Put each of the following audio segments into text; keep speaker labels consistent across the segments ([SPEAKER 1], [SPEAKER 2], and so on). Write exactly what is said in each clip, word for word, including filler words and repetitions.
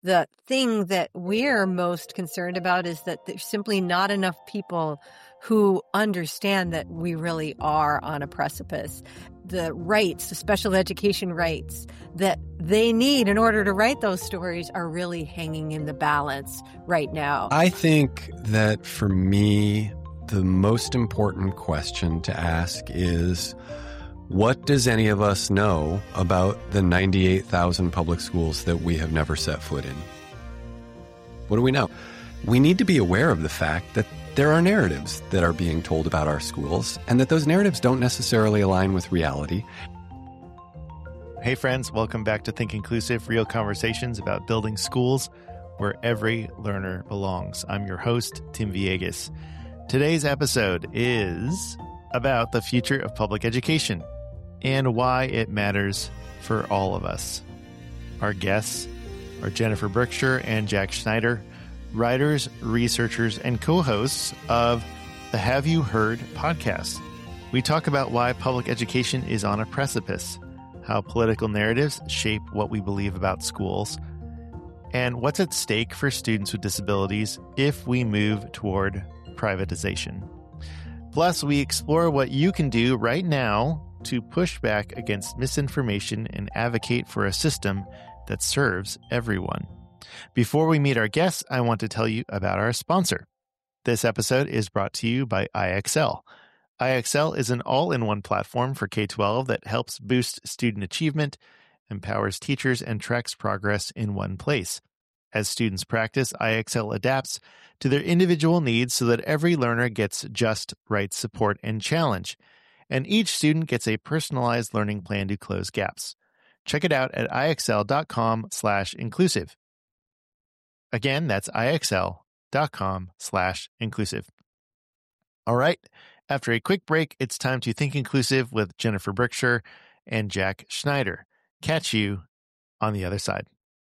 [SPEAKER 1] the thing that we're most concerned about is that there's simply not enough people who understand that we really are on a precipice. The rights, the special education rights that they need in order to write those stories are really hanging in the balance right now.
[SPEAKER 2] I think that for me, the most important question to ask is, what does any of us know about the ninety-eight thousand public schools that we have never set foot in? What do we know? We need to be aware of the fact that there are narratives that are being told about our schools, and that those narratives don't necessarily align with reality.
[SPEAKER 3] Hey friends, welcome back to Think Inclusive, real conversations about building schools where every learner belongs. I'm your host, Tim Villegas. Today's episode is about the future of public education and why it matters for all of us. Our guests are Jennifer Berkshire and Jack Schneider, writers, researchers, and co-hosts of the Have You Heard podcast. We talk about why public education is on a precipice, how political narratives shape what we believe about schools, and what's at stake for students with disabilities if we move toward privatization. Plus, we explore what you can do right now to push back against misinformation and advocate for a system that serves everyone. Before we meet our guests, I want to tell you about our sponsor. This episode is brought to you by I X L. I X L is an all-in-one platform for K twelve that helps boost student achievement, empowers teachers, and tracks progress in one place. As students practice, I X L adapts to their individual needs so that every learner gets just right support and challenge, and each student gets a personalized learning plan to close gaps. Check it out at ixl.com slash inclusive. Again, that's ixl.com slash inclusive. All right, after a quick break, it's time to Think Inclusive with Jennifer Berkshire and Jack Schneider. Catch you on the other side.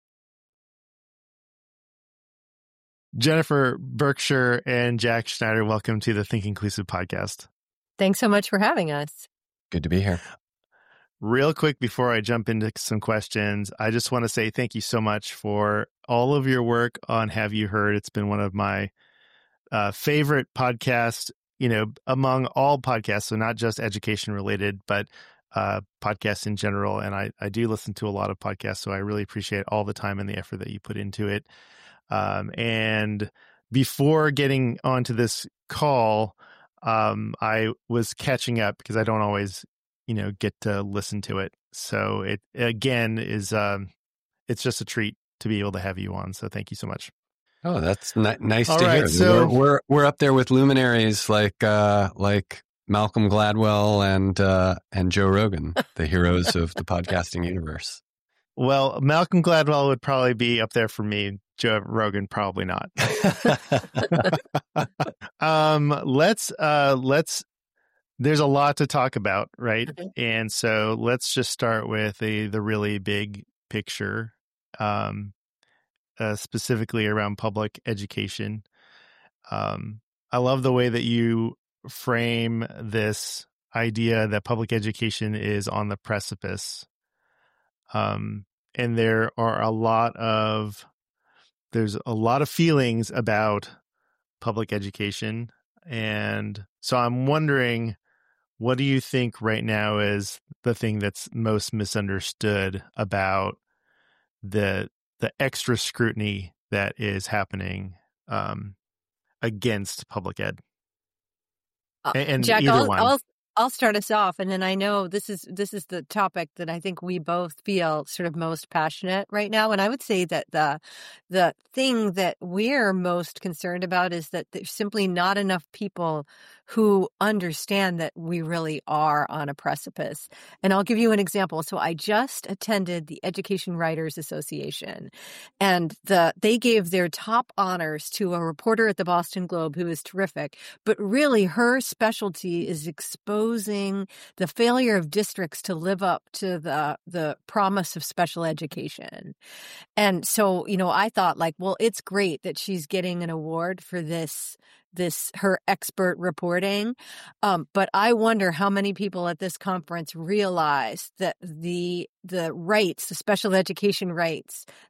[SPEAKER 3] Jennifer Berkshire and Jack Schneider, welcome to the Think Inclusive podcast.
[SPEAKER 1] Thanks so much for having us.
[SPEAKER 2] Good to be here.
[SPEAKER 3] Real quick, before I jump into some questions, I just want to say thank you so much for all of your work on Have You Heard? It's been one of my uh, favorite podcasts, you know, among all podcasts, so not just education related, but uh, podcasts in general. And I, I do listen to a lot of podcasts, so I really appreciate all the time and the effort that you put into it. Um, and before getting onto this call, um, I was catching up because I don't always, you know, get to listen to it. So it, again, is, um, it's just a treat to be able to have you on. So thank you so much.
[SPEAKER 2] Oh, that's ni- nice
[SPEAKER 3] All
[SPEAKER 2] to
[SPEAKER 3] right,
[SPEAKER 2] hear.
[SPEAKER 3] so-
[SPEAKER 2] we're, we're, we're up there with luminaries like, uh, like Malcolm Gladwell and, uh, and Joe Rogan, the heroes of the podcasting universe.
[SPEAKER 3] Well, Malcolm Gladwell would probably be up there for me. Joe Rogan, probably not. um, let's, uh, let's, there's a lot to talk about, right?
[SPEAKER 1] Okay.
[SPEAKER 3] And so let's just start with the, the really big picture, um, uh, specifically around public education. Um, I love the way that you frame this idea that public education is on the precipice. Um, and there are a lot of, there's a lot of feelings about public education. And so I'm wondering, what do you think right now is the thing that's most misunderstood about the the extra scrutiny that is happening um, against public ed?
[SPEAKER 1] Uh,
[SPEAKER 3] And, and
[SPEAKER 1] Jack,
[SPEAKER 3] either
[SPEAKER 1] I'll,
[SPEAKER 3] one.
[SPEAKER 1] I'll I'll start us off, and then I know this is this is the topic that I think we both feel sort of most passionate right now. And I would say that the the thing that we're most concerned about is that there's simply not enough people who understand that we really are on a precipice. And I'll give you an example. So I just attended the Education Writers Association, and the they gave their top honors to a reporter at the Boston Globe who is terrific, but really her specialty is exposing the failure of districts to live up to the the promise of special education. And so, you know, I thought like, well, it's great that she's getting an award for this this her expert reporting. Um, but I wonder how many people at this conference realize that the the rights, the special education rights that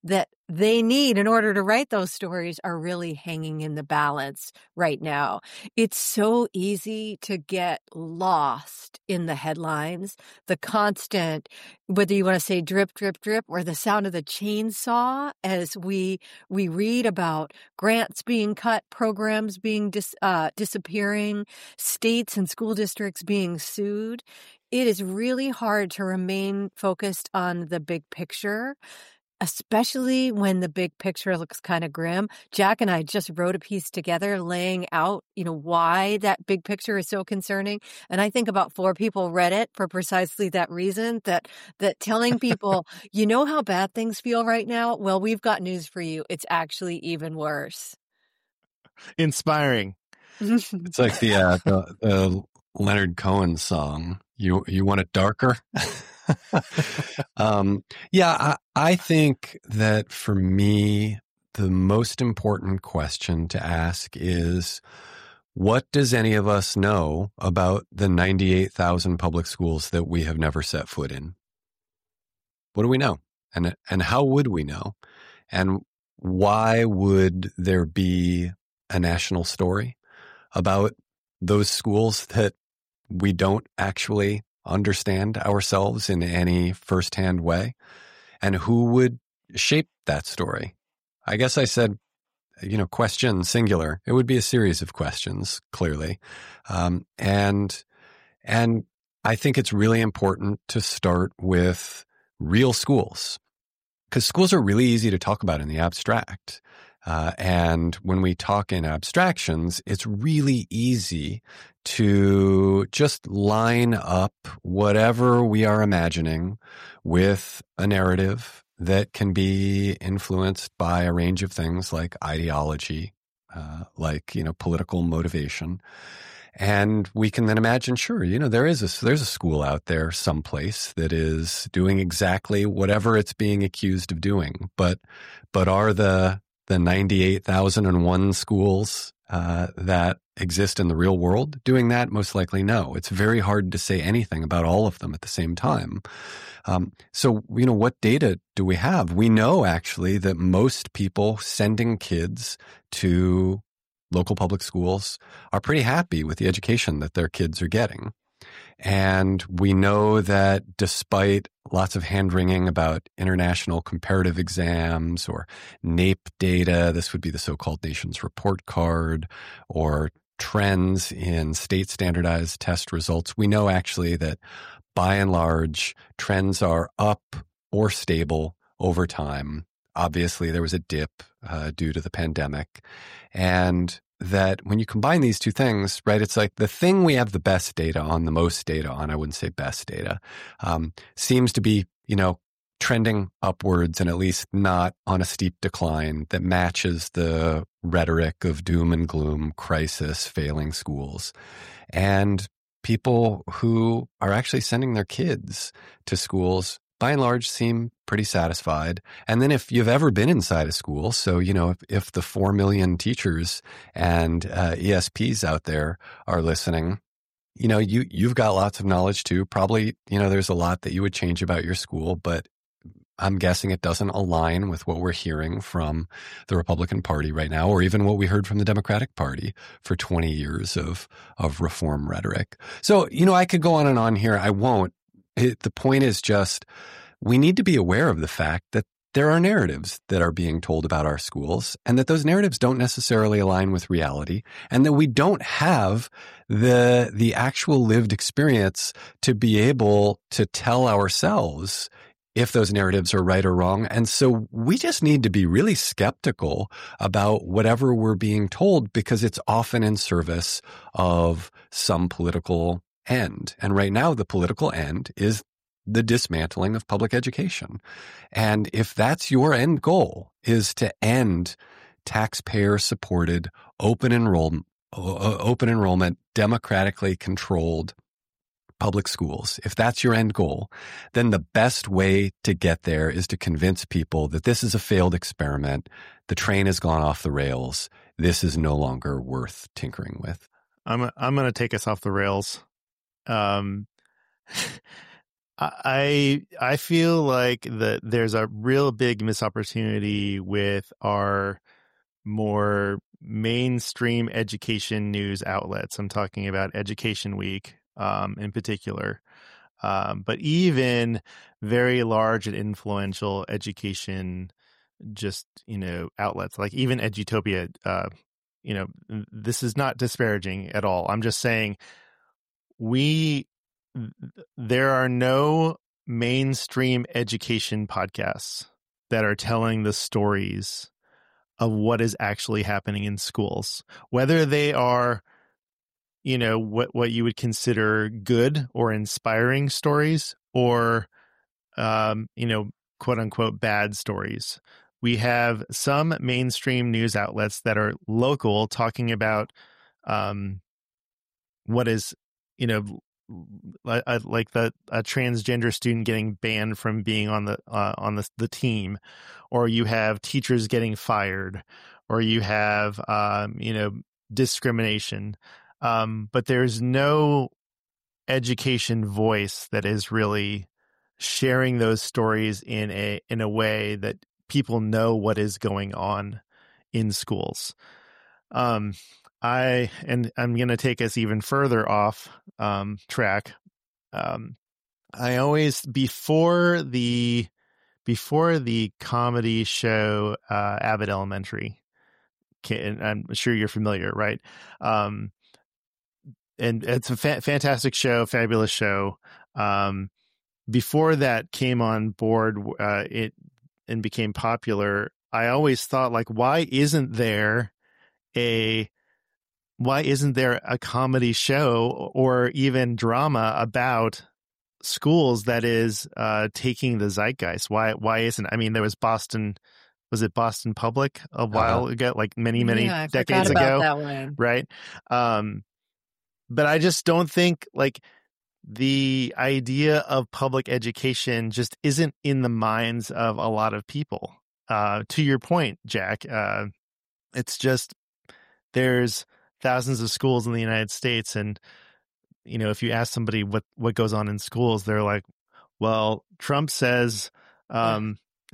[SPEAKER 1] they need in order to write those stories are really hanging in the balance right now. It's so easy to get lost in the headlines, the constant, whether you want to say drip, drip, drip, or the sound of the chainsaw as we we read about grants being cut, programs being dis, uh, disappearing, states and school districts being sued. It is really hard to remain focused on the big picture, especially when the big picture looks kind of grim. Jack and I just wrote a piece together laying out, you know, why that big picture is so concerning. And I think about four people read it for precisely that reason, that that telling people, you know how bad things feel right now? Well, we've got news for you. It's actually even worse.
[SPEAKER 3] Inspiring.
[SPEAKER 2] It's like the, uh, the, the Leonard Cohen song. You, you want it darker? um, yeah, I, I think that for me, the most important question to ask is, what does any of us know about the ninety-eight thousand public schools that we have never set foot in? What do we know? And, and how would we know? And why would there be a national story about those schools that we don't actually understand ourselves in any firsthand way? And who would shape that story? I guess I said, you know, question singular. It would be a series of questions, clearly. Um, and, and I think it's really important to start with real schools, because schools are really easy to talk about in the abstract. Uh, and when we talk in abstractions, it's really easy to just line up whatever we are imagining with a narrative that can be influenced by a range of things like ideology, uh, like, you know, political motivation. And we can then imagine, sure, you know, there is a, there's a school out there someplace that is doing exactly whatever it's being accused of doing. But, but are the, the ninety-eight thousand one schools uh, that exist in the real world doing that? Most likely no. It's very hard to say anything about all of them at the same time. Um, so, you know, what data do we have? We know actually that most people sending kids to local public schools are pretty happy with the education that their kids are getting. And we know that despite lots of hand-wringing about international comparative exams or NAEP data, this would be the so-called Nations Report Card, or trends in state standardized test results, we know actually that by and large, trends are up or stable over time. Obviously, there was a dip uh, due to the pandemic. And that when you combine these two things, right, it's like the thing we have the best data on, the most data on, I wouldn't say best data, um, seems to be, you know, trending upwards and at least not on a steep decline that matches the rhetoric of doom and gloom, crisis, failing schools. And people who are actually sending their kids to schools by and large seem pretty satisfied. And then if you've ever been inside a school, so, you know, if, if the four million teachers and uh, E S Ps out there are listening, you know, you, you've got lots of knowledge too. Probably, you know, there's a lot that you would change about your school, but I'm guessing it doesn't align with what we're hearing from the Republican Party right now, or even what we heard from the Democratic Party for twenty years of, of reform rhetoric. So, you know, I could go on and on here. I won't. It, the point is just, we need to be aware of the fact that there are narratives that are being told about our schools, and that those narratives don't necessarily align with reality, and that we don't have the, the actual lived experience to be able to tell ourselves if those narratives are right or wrong. And so we just need to be really skeptical about whatever we're being told, because it's often in service of some political end. And right now, the political end is the dismantling of public education. And if that's your end goal, is to end taxpayer-supported open enrollment, open enrollment, democratically controlled public schools, if that's your end goal, then the best way to get there is to convince people that this is a failed experiment. The train has gone off the rails. This is no longer worth tinkering with.
[SPEAKER 3] I'm I'm going to take us off the rails. Um, I I feel like that there's a real big missed opportunity with our more mainstream education news outlets. I'm talking about Education Week um, in particular, um, but even very large and influential education, just you know, outlets like even Edutopia. Uh, you know, this is not disparaging at all. I'm just saying we there are no mainstream education podcasts that are telling the stories of what is actually happening in schools, whether they are, you know, what, what you would consider good or inspiring stories or, um, you know, quote unquote, bad stories. We have some mainstream news outlets that are local talking about, um, what is, you know, like the a transgender student getting banned from being on the uh, on the the team, or you have teachers getting fired, or you have um, you know discrimination, um, but there's no education voice that is really sharing those stories in a in a way that people know what is going on in schools. Um, I and I'm going to take us even further off um, track. Um, I always before the before the comedy show uh, Abbott Elementary, and I'm sure you're familiar, right? Um, and it's a fa- fantastic show, fabulous show. Um, before that came on board, uh, it and became popular. I always thought, like, why isn't there a why isn't there a comedy show or even drama about schools that is uh, taking the zeitgeist? Why why isn't? I mean, there was Boston, was it Boston Public a while
[SPEAKER 2] Uh-huh.
[SPEAKER 3] ago, like many many
[SPEAKER 1] Yeah, I
[SPEAKER 3] decades
[SPEAKER 1] forgot about
[SPEAKER 3] ago,
[SPEAKER 1] that one.
[SPEAKER 3] right? Um, but I just don't think like the idea of public education just isn't in the minds of a lot of people. Uh, to your point, Jack, uh, it's just there's thousands of schools in the United States, and you know, if you ask somebody what what goes on in schools, they're like, "Well, Trump says, um,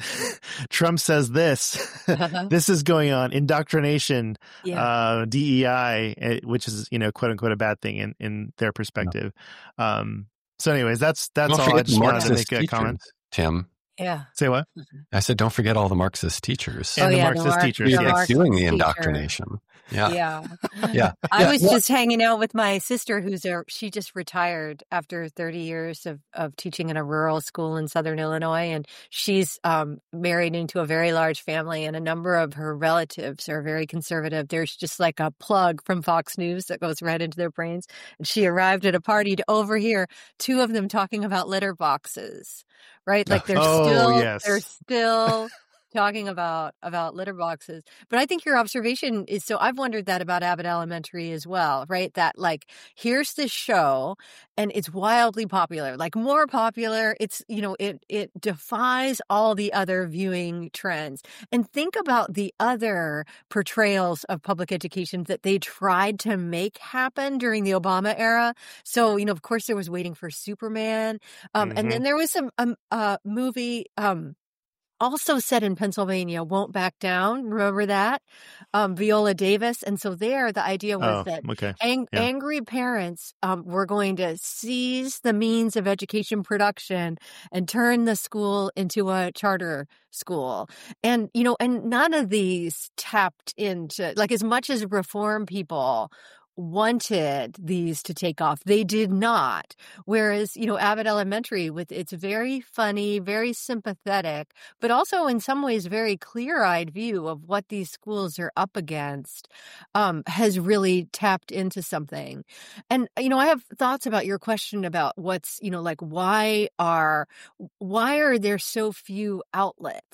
[SPEAKER 3] Trump says this,
[SPEAKER 1] Uh-huh.
[SPEAKER 3] this is going on, indoctrination,
[SPEAKER 1] Yeah.
[SPEAKER 3] uh, D E I, which is you know, quote unquote, a bad thing in in their perspective." Yeah. Um, so, anyways, that's that's
[SPEAKER 2] Don't
[SPEAKER 3] all. I
[SPEAKER 2] forget
[SPEAKER 3] just
[SPEAKER 2] the
[SPEAKER 3] wanted to
[SPEAKER 2] Marxist
[SPEAKER 3] make a
[SPEAKER 2] teachers,
[SPEAKER 3] comment.
[SPEAKER 2] Tim.
[SPEAKER 1] Yeah.
[SPEAKER 3] Say what?
[SPEAKER 2] I said, don't forget all the Marxist teachers.
[SPEAKER 3] And
[SPEAKER 1] Oh,
[SPEAKER 3] the
[SPEAKER 1] yeah, the
[SPEAKER 3] Marxist
[SPEAKER 1] Mar-
[SPEAKER 3] teachers,
[SPEAKER 1] the
[SPEAKER 3] yes.
[SPEAKER 1] Marxist
[SPEAKER 2] doing the
[SPEAKER 1] teacher.
[SPEAKER 2] indoctrination. Yeah.
[SPEAKER 1] Yeah.
[SPEAKER 2] Yeah.
[SPEAKER 1] I
[SPEAKER 2] Yeah.
[SPEAKER 1] was
[SPEAKER 2] Well-
[SPEAKER 1] just hanging out with my sister who's a, she just retired after thirty years of, of teaching in a rural school in Southern Illinois. And she's um, married into a very large family, and a number of her relatives are very conservative. There's just like a plug from Fox News that goes right into their brains. And she arrived at a party to overhear two of them talking about litter boxes, right? Like they're
[SPEAKER 3] Oh,
[SPEAKER 1] still,
[SPEAKER 3] yes.
[SPEAKER 1] they're still talking about about litter boxes. But I think your observation is, so I've wondered that about Abbott Elementary as well, right? That like, here's this show and it's wildly popular, like more popular. It's, you know, it it defies all the other viewing trends. And think about the other portrayals of public education that they tried to make happen during the Obama era. So, you know, of course there was Waiting for Superman. Um,
[SPEAKER 3] Mhm.
[SPEAKER 1] And then there was some um, uh, movie, um, also set in Pennsylvania, Won't Back Down. Remember that? Um, Viola Davis. And so there, the idea was
[SPEAKER 3] Oh,
[SPEAKER 1] that
[SPEAKER 3] okay.
[SPEAKER 1] ang-
[SPEAKER 3] Yeah.
[SPEAKER 1] angry parents um, were going to seize the means of education production and turn the school into a charter school. And, you know, and none of these tapped into, like, as much as reform people wanted these to take off, they did not. Whereas, you know, Abbott Elementary, with its very funny, very sympathetic, but also in some ways very clear-eyed view of what these schools are up against, um, has really tapped into something. And, you know, I have thoughts about your question about what's, you know, like, why are, why are there so few outlets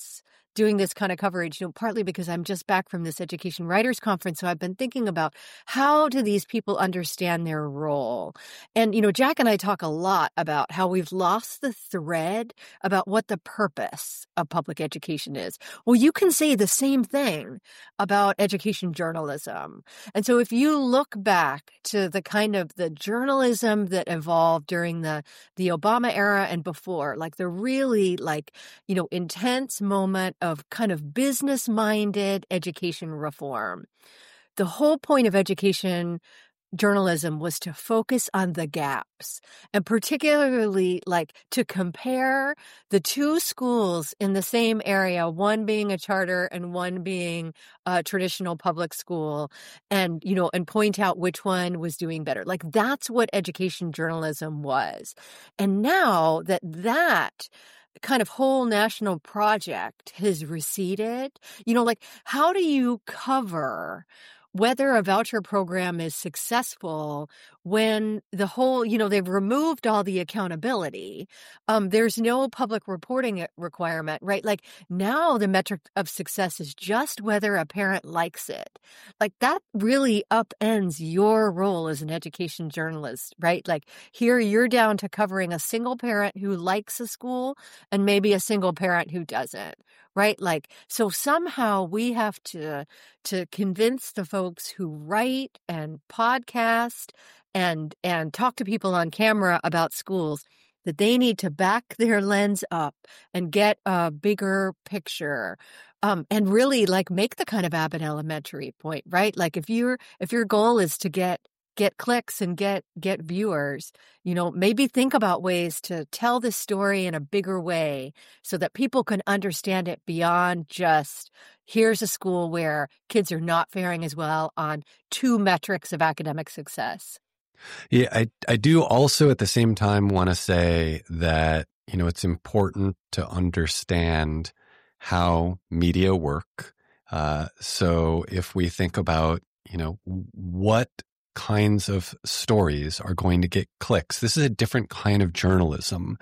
[SPEAKER 1] doing this kind of coverage, you know, partly because I'm just back from this Education Writers Conference. So I've been thinking about how do these people understand their role? And, you know, Jack and I talk a lot about how we've lost the thread about what the purpose of public education is. Well, you can say the same thing about education journalism. And so if you look back to the kind of the journalism that evolved during the, the Obama era and before, like the really like, you know, intense moment of kind of business-minded education reform, the whole point of education journalism was to focus on the gaps, and particularly like to compare the two schools in the same area, one being a charter and one being a traditional public school, and, you know, and point out which one was doing better. Like that's what education journalism was. And now that that kind of whole national project has receded, you know, like how do you cover whether a voucher program is successful when the whole, you know, they've removed all the accountability. Um, there's no public reporting requirement, right? Like now the metric of success is just whether a parent likes it. Like that really upends your role as an education journalist, right? Like here you're down to covering a single parent who likes a school and maybe a single parent who doesn't, right? Like, so somehow we have to, to convince the folks who write and podcast and, and talk to people on camera about schools that they need to back their lens up and get a bigger picture. Um, and really like make the kind of Abbott Elementary point, right? Like if you're, if your goal is to get get clicks and get get viewers, you know, maybe think about ways to tell this story in a bigger way so that people can understand it beyond just here's a school where kids are not faring as well on two metrics of academic success.
[SPEAKER 2] Yeah, I, I do also at the same time want to say that, you know, it's important to understand how media work. Uh, so if we think about, you know, what kinds of stories are going to get clicks. This is a different kind of journalism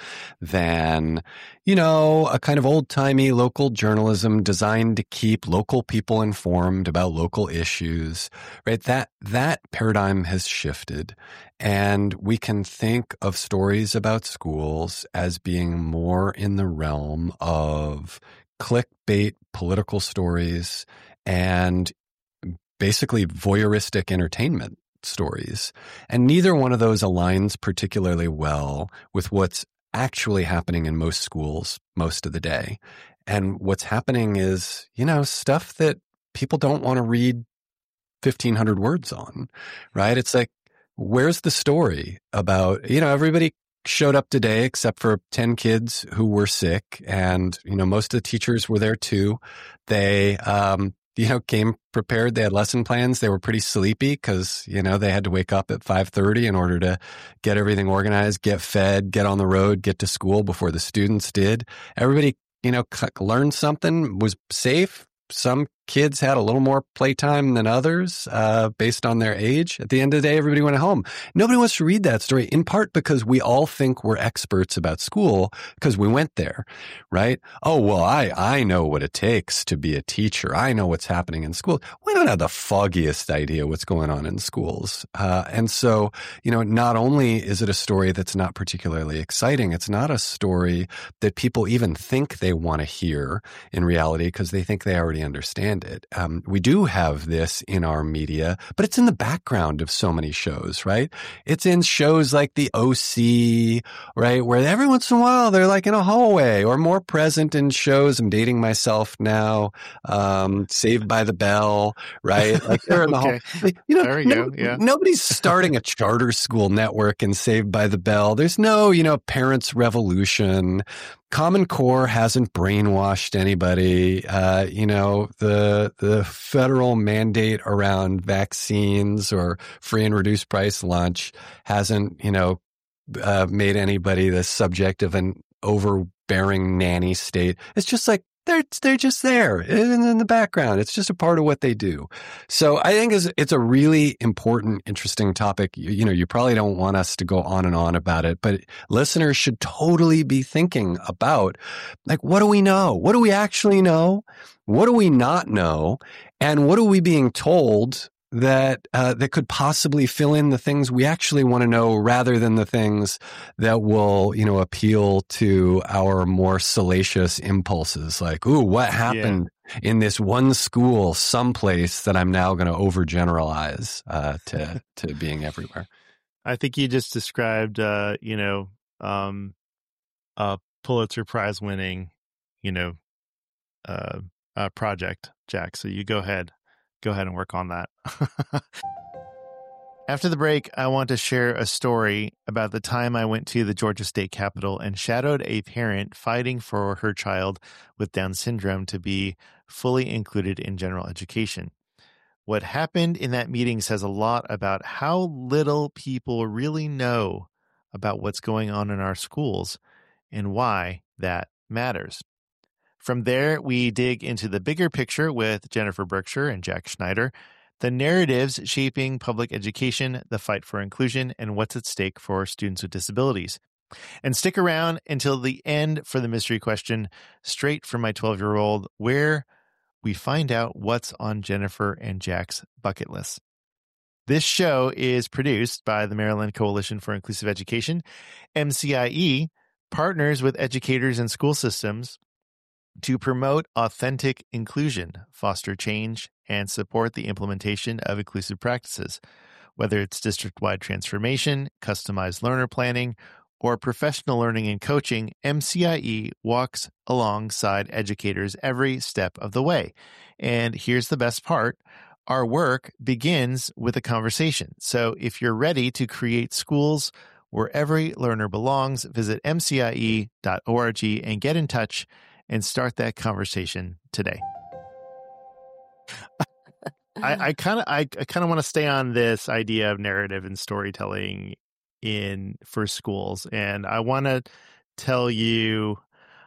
[SPEAKER 2] than, you know, a kind of old-timey local journalism designed to keep local people informed about local issues, right? That, that paradigm has shifted. And we can think of stories about schools as being more in the realm of clickbait political stories and basically voyeuristic entertainment stories. And neither one of those aligns particularly well with what's actually happening in most schools most of the day. And what's happening is, you know, stuff that people don't want to read fifteen hundred words on, right? It's like, where's the story about, you know, everybody showed up today except for ten kids who were sick. And, you know, most of the teachers were there too. They, um, you know, came prepared. They had lesson plans. They were pretty sleepy because, you know, they had to wake up at five thirty in order to get everything organized, get fed, get on the road, get to school before the students did. Everybody, you know, learned something, was safe. Some kids had a little more playtime than others uh, based on their age. At the end of the day, everybody went home. Nobody wants to read that story, in part because we all think we're experts about school because we went there, right? Oh, well, I, I know what it takes to be a teacher. I know what's happening in school. We don't have the foggiest idea what's going on in schools. Uh, and so, you know, not only is it a story that's not particularly exciting, it's not a story that people even think they want to hear in reality because they think they already understand it. Um, we do have this in our media, but it's in the background of so many shows, right? It's in shows like The O C, right? Where every once in a while they're like in a hallway, or more present in shows. I'm dating myself now. Um, Saved by the Bell, right? Like they're in the okay. hall. Like, you know,
[SPEAKER 3] there we
[SPEAKER 2] no,
[SPEAKER 3] go. Yeah.
[SPEAKER 2] Nobody's starting a charter school network in Saved by the Bell. There's no, you know, parents' revolution. Common Core hasn't brainwashed anybody. Uh, you know, the the federal mandate around vaccines or free and reduced price lunch hasn't, you know, uh, made anybody the subject of an overbearing nanny state. It's just like, they're they're just there in, in the background. It's just a part of what they do. So I think it's, it's a really important, interesting topic. You, you know, you probably don't want us to go on and on about it, but listeners should totally be thinking about, like, what do we know? What do we actually know? What do we not know? And what are we being told that uh, that could possibly fill in the things we actually want to know, rather than the things that will, you know, appeal to our more salacious impulses, like, ooh, what happened yeah. in this one school someplace that I'm now going to overgeneralize uh, to to being everywhere.
[SPEAKER 3] I think you just described, uh, you know, um, a Pulitzer Prize winning, you know, uh, uh, project, Jack. So you go ahead. Go ahead and work on that. After the break, I want to share a story about the time I went to the Georgia State Capitol and shadowed a parent fighting for her child with Down syndrome to be fully included in general education. What happened in that meeting says a lot about how little people really know about what's going on in our schools and why that matters. From there, we dig into the bigger picture with Jennifer Berkshire and Jack Schneider, the narratives shaping public education, the fight for inclusion, and what's at stake for students with disabilities. And stick around until the end for the mystery question, straight from my twelve-year-old, where we find out what's on Jennifer and Jack's bucket list. This show is produced by the Maryland Coalition for Inclusive Education. M C I E partners with educators and school systems to promote authentic inclusion, foster change, and support the implementation of inclusive practices. Whether it's district-wide transformation, customized learner planning, or professional learning and coaching, M C I E walks alongside educators every step of the way. And here's the best part. Our work begins with a conversation. So if you're ready to create schools where every learner belongs, visit m c i e dot org and get in touch and start that conversation today. I kind of I, I kind of want to stay on this idea of narrative and storytelling in for schools, and I want to tell you,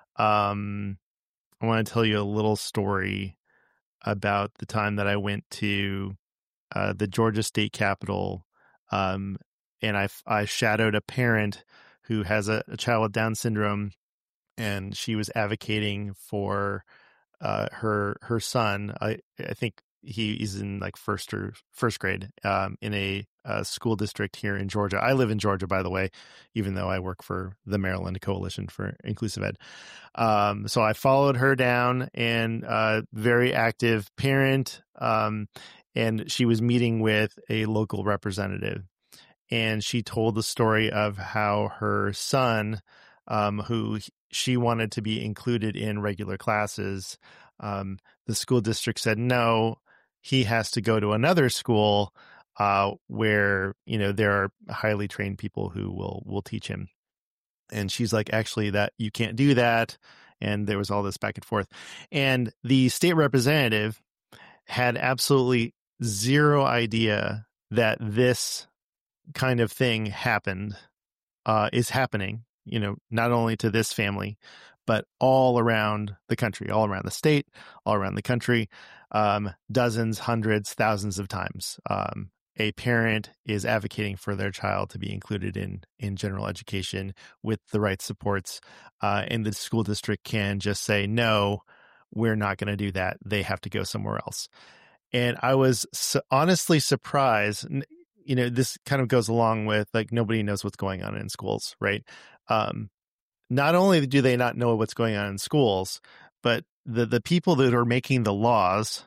[SPEAKER 3] um, I want to tell you a little story about the time that I went to uh, the Georgia State Capitol, um, and I I shadowed a parent who has a, a child with Down syndrome. And she was advocating for uh, her her son. I I think he is in like first or first grade um, in a, a school district here in Georgia. I live in Georgia, by the way, even though I work for the Maryland Coalition for Inclusive Ed. Um, so I followed her down, and uh, very active parent. Um, and she was meeting with a local representative, and she told the story of how her son, um, who she wanted to be included in regular classes. Um, the school district said, no, he has to go to another school uh, where, you know, there are highly trained people who will, will teach him. And she's like, actually, that you can't do that. And there was all this back and forth. And the state representative had absolutely zero idea that this kind of thing happened, uh, is happening. You know, not only to this family, but all around the country, all around the state, all around the country, um, dozens, hundreds, thousands of times. Um, a parent is advocating for their child to be included in, in general education with the right supports, uh, and the school district can just say, no, we're not going to do that. They have to go somewhere else. And I was su- honestly surprised. You know, this kind of goes along with like nobody knows what's going on in schools, right? Um, not only do they not know what's going on in schools, but the, the people that are making the laws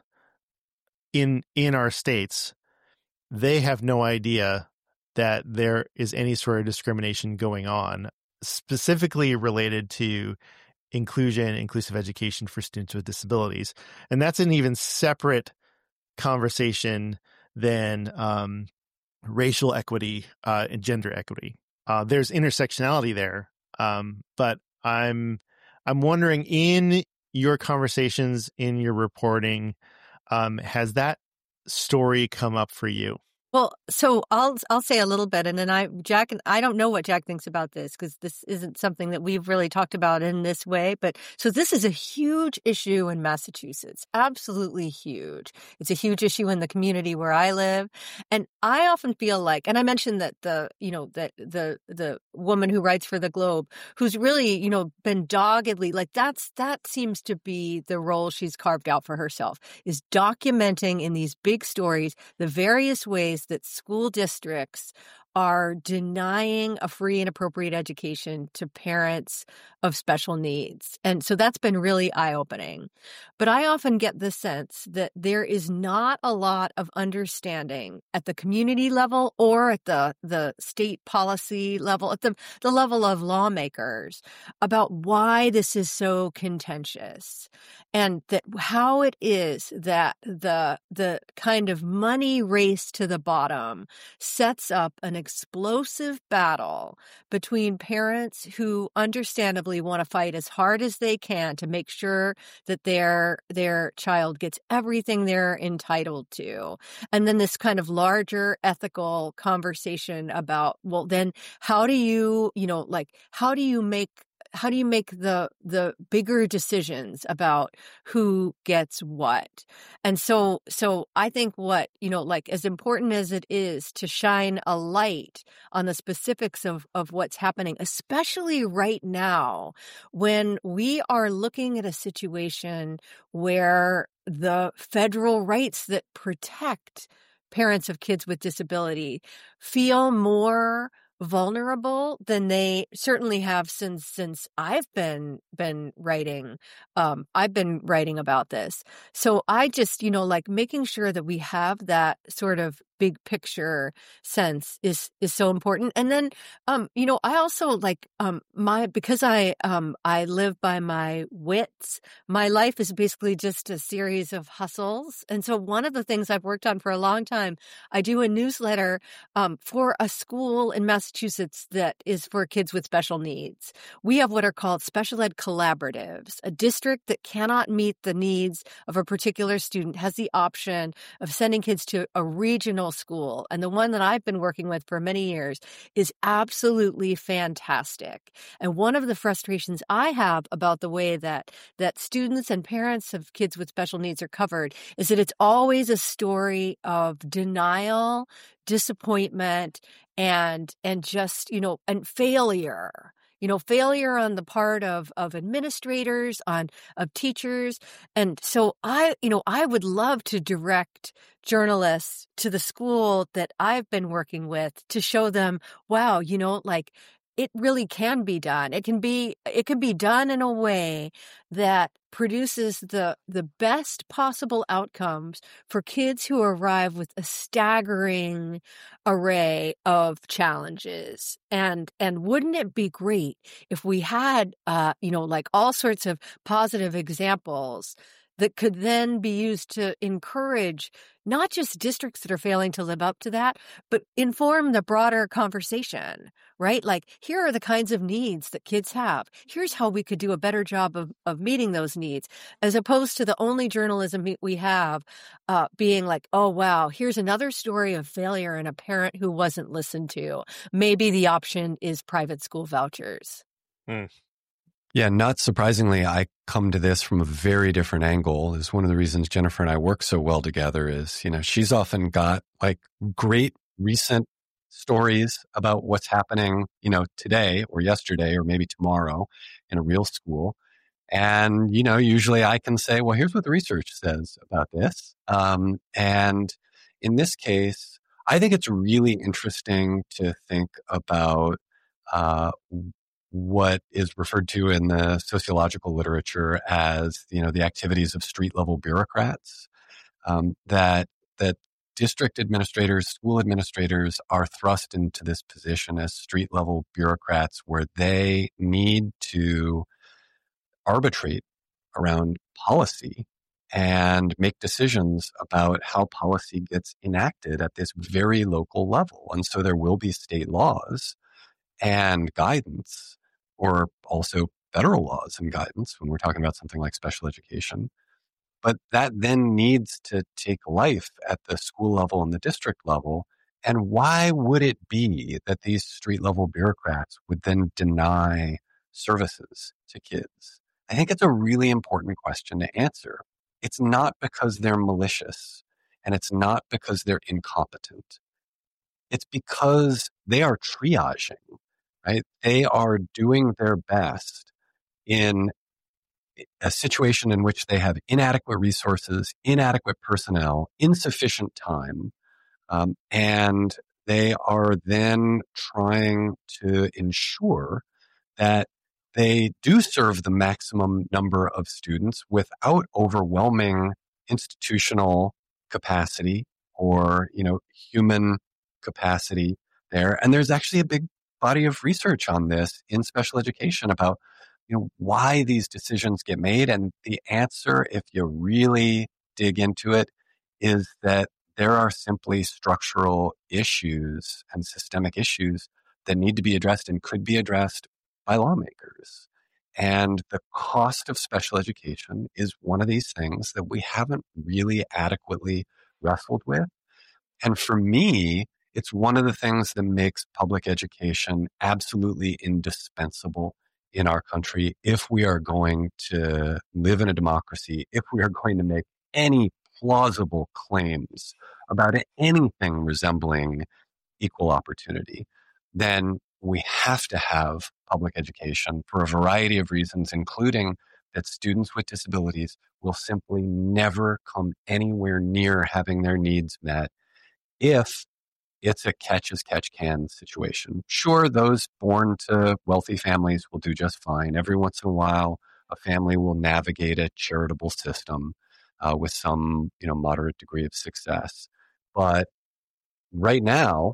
[SPEAKER 3] in in our states, they have no idea that there is any sort of discrimination going on, specifically related to inclusion, inclusive education for students with disabilities. And that's an even separate conversation than um, racial equity uh, and gender equity. Uh, there's intersectionality there, um, but I'm I'm wondering, in your conversations, in your reporting, um, has that story come up for you?
[SPEAKER 1] Well, so I'll I'll say a little bit, and then I Jack and I don't know what Jack thinks about this because this isn't something that we've really talked about in this way. But so this is a huge issue in Massachusetts, absolutely huge. It's a huge issue in the community where I live, and I often feel like, and I mentioned that the you know that the the woman who writes for the Globe, who's really you know been doggedly like that's that seems to be the role she's carved out for herself, is documenting in these big stories the various ways that school districts are denying a free and appropriate education to parents of special needs. And so that's been really eye-opening. But I often get the sense that there is not a lot of understanding at the community level or at the, the state policy level, at the, the level of lawmakers about why this is so contentious and that how it is that the, the kind of money race to the bottom sets up an explosive battle between parents who understandably want to fight as hard as they can to make sure that their their child gets everything they're entitled to. And then this kind of larger ethical conversation about, well, then how do you, you know, like, how do you make How do you make the the bigger decisions about who gets what? And so so I think what, you know, like as important as it is to shine a light on the specifics of, of what's happening, especially right now, when we are looking at a situation where the federal rights that protect parents of kids with disability feel more vulnerable than they certainly have since since I've been been writing. Um, I've been writing about this. So I just, you know, like making sure that we have that sort of big picture sense is is so important. And then, um, you know, I also like um my because I um I live by my wits. My life is basically just a series of hustles. And so one of the things I've worked on for a long time, I do a newsletter um for a school in Massachusetts that is for kids with special needs. We have what are called special ed collaboratives. A district that cannot meet the needs of a particular student has the option of sending kids to a regional school. And the one that I've been working with for many years is absolutely fantastic. And one of the frustrations I have about the way that that students and parents of kids with special needs are covered is that it's always a story of denial, disappointment, and and just, you know, and failure. You know, failure on the part of, of administrators, on of teachers. And so I, you know, I would love to direct journalists to the school that I've been working with to show them, wow, you know, like it really can be done. It can be it can be done in a way that produces the the best possible outcomes for kids who arrive with a staggering array of challenges. And and wouldn't it be great if we had uh, you know, like all sorts of positive examples that could then be used to encourage not just districts that are failing to live up to that, but inform the broader conversation, right? Like, here are the kinds of needs that kids have. Here's how we could do a better job of, of meeting those needs, as opposed to the only journalism we have uh, being like, oh, wow, here's another story of failure and a parent who wasn't listened to. Maybe the option is private school vouchers.
[SPEAKER 3] Mm.
[SPEAKER 2] Yeah, not surprisingly, I come to this from a very different angle. Is one of the reasons Jennifer and I work so well together is, you know, she's often got like great recent stories about what's happening, you know, today or yesterday or maybe tomorrow in a real school. And, you know, usually I can say, well, here's what the research says about this. Um, and in this case, I think it's really interesting to think about uh, what is referred to in the sociological literature as, you know, the activities of street level bureaucrats, um, that, that district administrators, school administrators are thrust into this position as street level bureaucrats where they need to arbitrate around policy and make decisions about how policy gets enacted at this very local level. And so there will be state laws and guidance, or also federal laws and guidance when we're talking about something like special education. But that then needs to take life at the school level and the district level and why would it be that these street level bureaucrats would then deny services to kids? I think it's a really important question to answer. It's not because they're malicious, and it's not because they're incompetent. It's because they are triaging, right? They are doing their best in a situation in which they have inadequate resources, inadequate personnel, insufficient time, um, and they are then trying to ensure that they do serve the maximum number of students without overwhelming institutional capacity or, you know, human capacity there. And there's actually a big body of research on this in special education about, you know, why these decisions get made. And the answer, if you really dig into it, is that there are simply structural issues and systemic issues that need to be addressed and could be addressed by lawmakers. And the cost of special education is one of these things that we haven't really adequately wrestled with. And for me, it's one of the things that makes public education absolutely indispensable in our country if we are going to live in a democracy, if we are going to make any plausible claims about anything resembling equal opportunity, then we have to have public education for a variety of reasons, including that students with disabilities will simply never come anywhere near having their needs met if it's a catch as catch can situation. Sure, those born to wealthy families will do just fine. Every once in a while, a family will navigate a charitable system uh, with some, you know, moderate degree of success. But right now,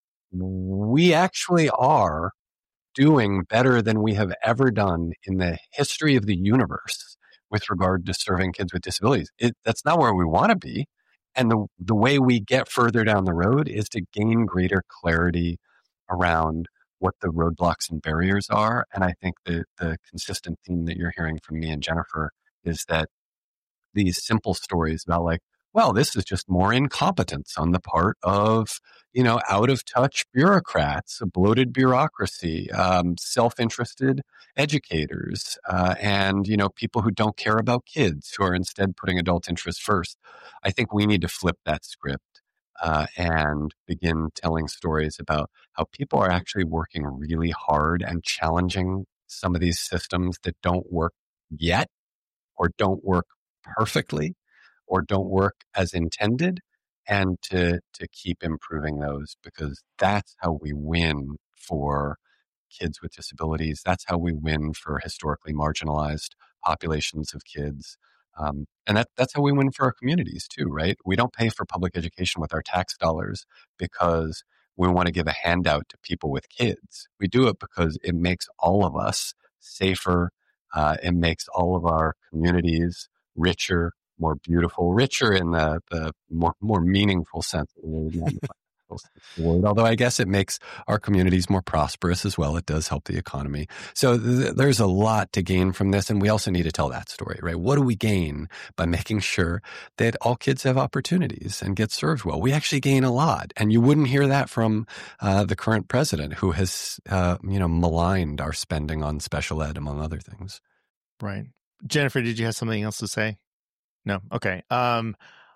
[SPEAKER 2] we actually are doing better than we have ever done in the history of the universe with regard to serving kids with disabilities. It, that's not where we want to be. And the, the way we get further down the road is to gain greater clarity around what the roadblocks and barriers are. And I think the, the consistent theme that you're hearing from me and Jennifer is that these simple stories about like, well, this is just more incompetence on the part of, you know, out of touch bureaucrats, a bloated bureaucracy, um, self-interested educators, uh, and, you know, people who don't care about kids who are instead putting adult interests first. I think we need to flip that script uh, and begin telling stories about how people are actually working really hard and challenging some of these systems that don't work yet or don't work perfectly or don't work as intended, and to to keep improving those, because that's how we win for kids with disabilities. That's how we win for historically marginalized populations of kids. Um, and that, that's how we win for our communities too, right? We don't pay for public education with our tax dollars because we want to give a handout to people with kids. We do it because it makes all of us safer. Uh, it makes all of our communities richer, more beautiful, richer in the, the more more meaningful sense of the word, not the financial sense of the word. Although I guess it makes our communities more prosperous as well. It does help the economy. So th- there's a lot to gain from this, and we also need to tell that story, right? What do we gain by making sure that all kids have opportunities and get served well? We actually gain a lot, and you wouldn't hear that from uh, the current president, who has uh, you know maligned our spending on special ed, among other things.
[SPEAKER 3] Right. Jennifer, did you have something else to say? No. Okay. Um,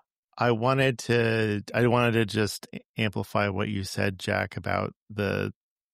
[SPEAKER 3] I wanted to, I wanted to just amplify what you said, Jack, about the,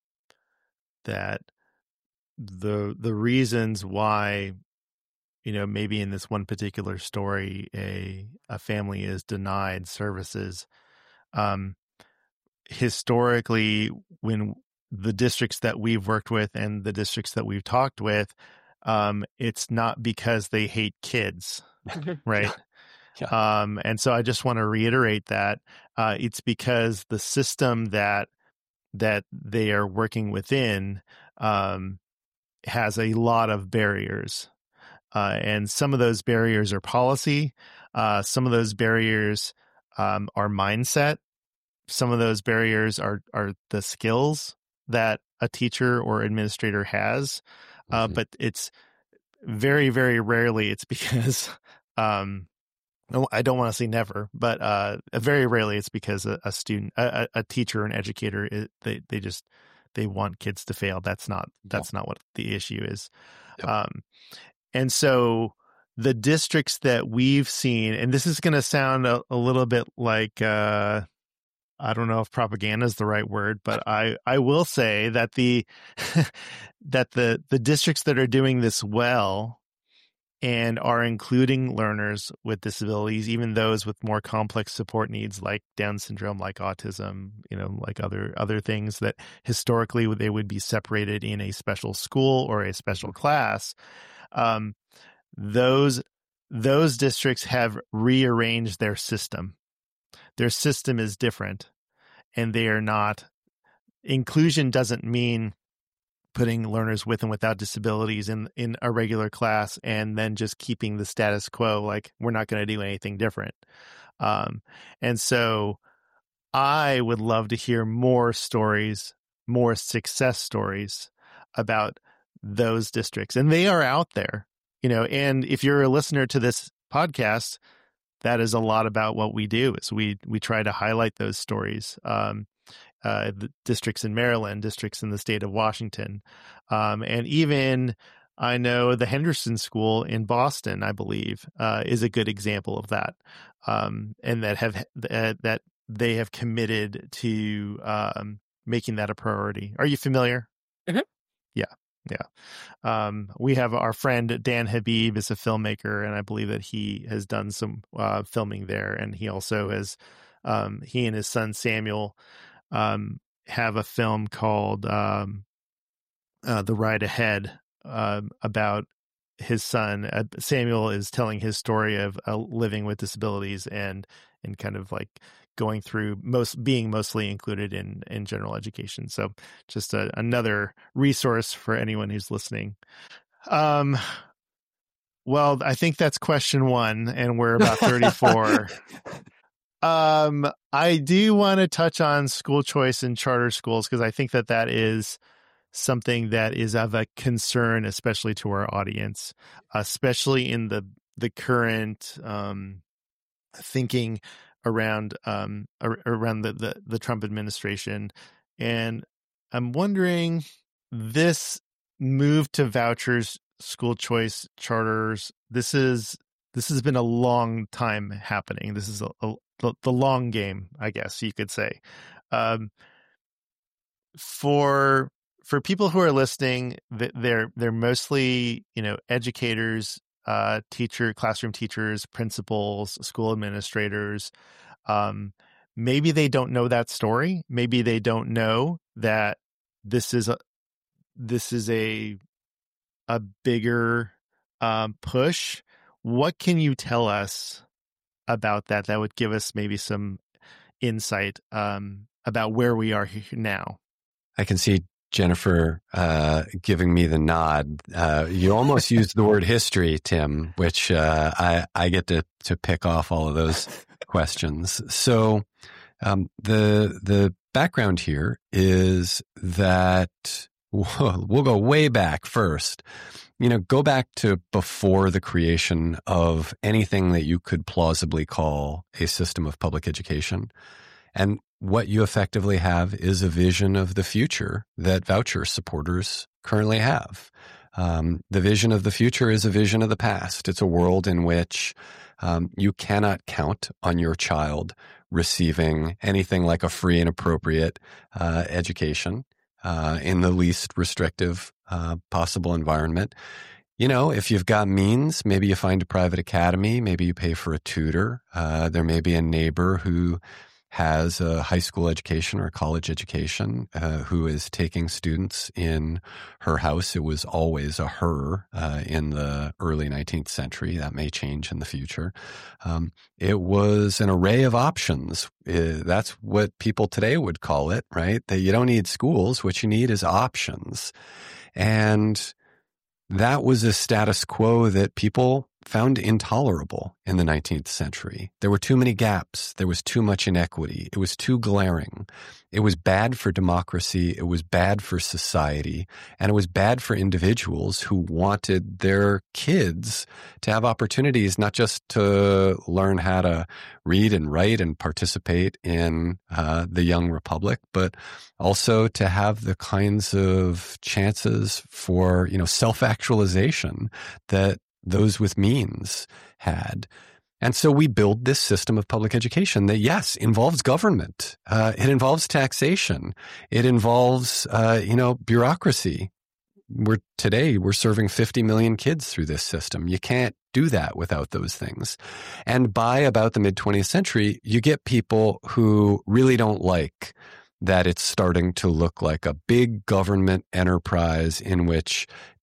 [SPEAKER 3] that the, the reasons why, you know, maybe in this one particular story, a, a family is denied services. Um, historically, when the districts that we've worked with and the districts that we've talked with, um, it's not because they hate kids. Right. Yeah. Um, and so I just want to reiterate that uh, it's because the system that that they are working within um, has a lot of barriers. Uh, and some of those barriers are policy. Uh, some of those barriers um, are mindset. Some of those barriers are, are the skills that a teacher or administrator has. Uh, mm-hmm. But it's very, very rarely it's because um, no, I don't want to say never, but uh, very rarely it's because a, a student, a, a teacher, an educator, it, they they just they want kids to fail. That's not that's not what the issue is. Yep. Um, and so the districts that we've seen, and this is going to sound a, a little bit like uh, I don't know if propaganda is the right word, but I I will say that the that the the districts that are doing this well and are including learners with disabilities, even those with more complex support needs like Down syndrome, like autism, you know, like other other things that historically they would be separated in a special school or a special class. Um, those those districts have rearranged their system. Their system is different, and they are not. Inclusion doesn't mean putting learners with and without disabilities in, in a regular class and then just keeping the status quo, like we're not going to do anything different. Um, and so I would love to hear more stories, more success stories about those districts. And they are out there, you know, and if you're a listener to this podcast, that is a lot about what we do is we, we try to highlight those stories. Um, Uh, the districts in Maryland, districts in the state of Washington. Um, and even I know the Henderson School in Boston, I believe, uh, is a good example of that. Um, and that have uh, that they have committed to um, making that a priority. Are you familiar?
[SPEAKER 1] Mm-hmm.
[SPEAKER 3] Yeah. Yeah. Um, we have our friend Dan Habib is a filmmaker, and I believe that he has done some uh, filming there. And he also has, um, he and his son Samuel Um, have a film called um, uh, The Ride Ahead uh, about his son. Uh, Samuel is telling his story of uh, living with disabilities and and kind of like going through most being mostly included in in general education. So just a, another resource for anyone who's listening. Um, well, I think that's question one, and we're about thirty-four. Um, I do want to touch on school choice in charter schools because I think that that is something that is of a concern, especially to our audience, especially in the the current um, thinking around um, around the, the the Trump administration. And I'm wondering, this move to vouchers, school choice, charters, this is this has been a long time happening. This is a, a The, the long game, I guess you could say. Um, for for people who are listening, they're they're mostly, you know, educators, uh, teacher, classroom teachers, principals, school administrators. Um, maybe they don't know that story. Maybe they don't know that this is a this is a a bigger um, push. What can you tell us about that that would give us maybe some insight um, about where we are now?
[SPEAKER 2] I can see Jennifer uh, giving me the nod. Uh, you almost used the word history, Tim, which uh, I, I get to, to pick off all of those questions. So um, the the background here is that we'll, we'll go way back first. You know, go back to before the creation of anything that you could plausibly call a system of public education. And what you effectively have is a vision of the future that voucher supporters currently have. Um, the vision of the future is a vision of the past. It's a world in which um, you cannot count on your child receiving anything like a free and appropriate uh, education uh, in the least restrictive Uh, possible environment. You know, if you've got means, maybe you find a private academy, maybe you pay for a tutor. Uh, there may be a neighbor who has a high school education or a college education uh, who is taking students in her house. It was always a her uh, in the early nineteenth century. That may change in the future. Um, it was an array of options. Uh, that's what people today would call it, right? That you don't need schools. What you need is options. And that was a status quo that people found intolerable in the nineteenth century. There were too many gaps. There was too much inequity. It was too glaring. It was bad for democracy. It was bad for society. And it was bad for individuals who wanted their kids to have opportunities, not just to learn how to read and write and participate in uh, the young republic, but also to have the kinds of chances for, you know, self-actualization that those with means had. And so we build this system of public education that, yes, involves government. Uh, it involves taxation. It involves, uh, you know, bureaucracy. We're today, we're serving fifty million kids through this system. You can't do that without those things. And by about the mid twentieth century, you get people who really don't like that it's starting to look like a big government enterprise in which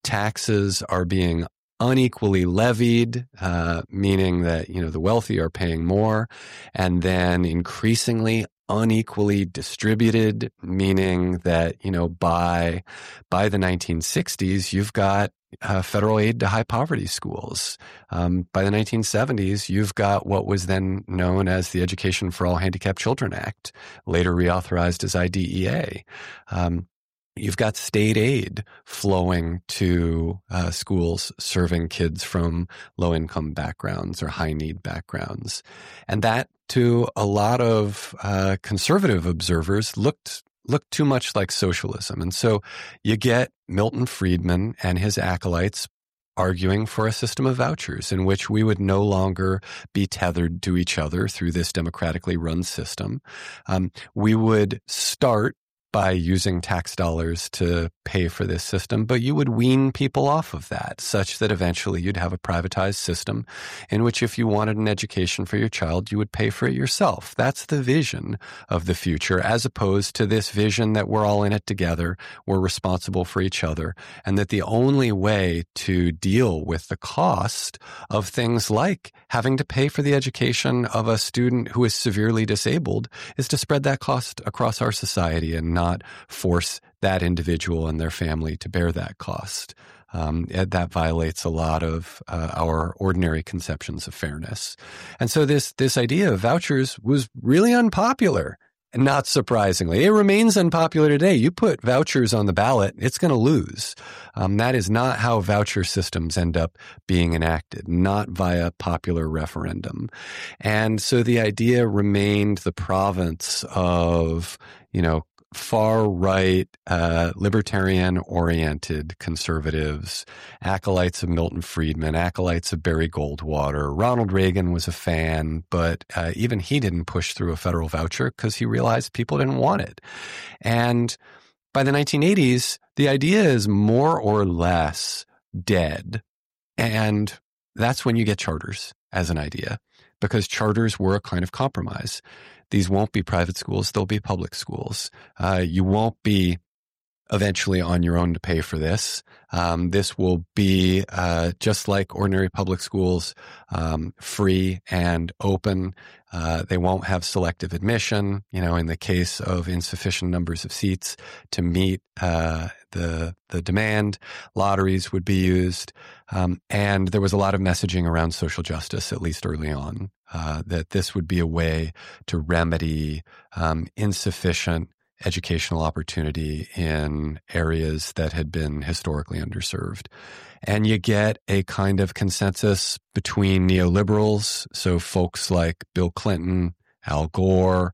[SPEAKER 2] taxes are being unequally levied, uh, meaning that, you know, the wealthy are paying more, and then increasingly unequally distributed, meaning that, you know, by, by the nineteen sixties, you've got uh, federal aid to high poverty schools. Um, by the nineteen seventies, you've got what was then known as the Education for All Handicapped Children Act, later reauthorized as I D E A. Um, You've got state aid flowing to uh, schools serving kids from low-income backgrounds or high-need backgrounds. And that, to a lot of uh, conservative observers, looked looked too much like socialism. And so you get Milton Friedman and his acolytes arguing for a system of vouchers in which we would no longer be tethered to each other through this democratically run system. Um, we would start by using tax dollars to pay for this system, but you would wean people off of that such that eventually you'd have a privatized system in which if you wanted an education for your child, you would pay for it yourself. That's the vision of the future, as opposed to this vision that we're all in it together, we're responsible for each other, and that the only way to deal with the cost of things like having to pay for the education of a student who is severely disabled is to spread that cost across our society and not force that individual and their family to bear that cost. Um, that violates a lot of uh, our ordinary conceptions of fairness. And so this this idea of vouchers was really unpopular. And not surprisingly, it remains unpopular today. You put vouchers on the ballot, it's going to lose. Um, that is not how voucher systems end up being enacted, not via popular referendum. And so the idea remained the province of, you know, far-right, uh, libertarian-oriented conservatives, acolytes of Milton Friedman, acolytes of Barry Goldwater. Ronald Reagan was a fan, but uh, even he didn't push through a federal voucher because he realized people didn't want it. And by the nineteen eighties, the idea is more or less dead. And that's when you get charters as an idea, because charters were a kind of compromise. These won't be private schools. They'll be public schools. Uh, you won't be eventually on your own to pay for this. Um, this will be uh, just like ordinary public schools, um, free and open. Uh, they won't have selective admission, you know, in the case of insufficient numbers of seats to meet uh, the the demand. Lotteries would be used. Um, and there was a lot of messaging around social justice, at least early on, uh, that this would be a way to remedy um, insufficient educational opportunity in areas that had been historically underserved. And you get a kind of consensus between neoliberals, so folks like Bill Clinton, Al Gore,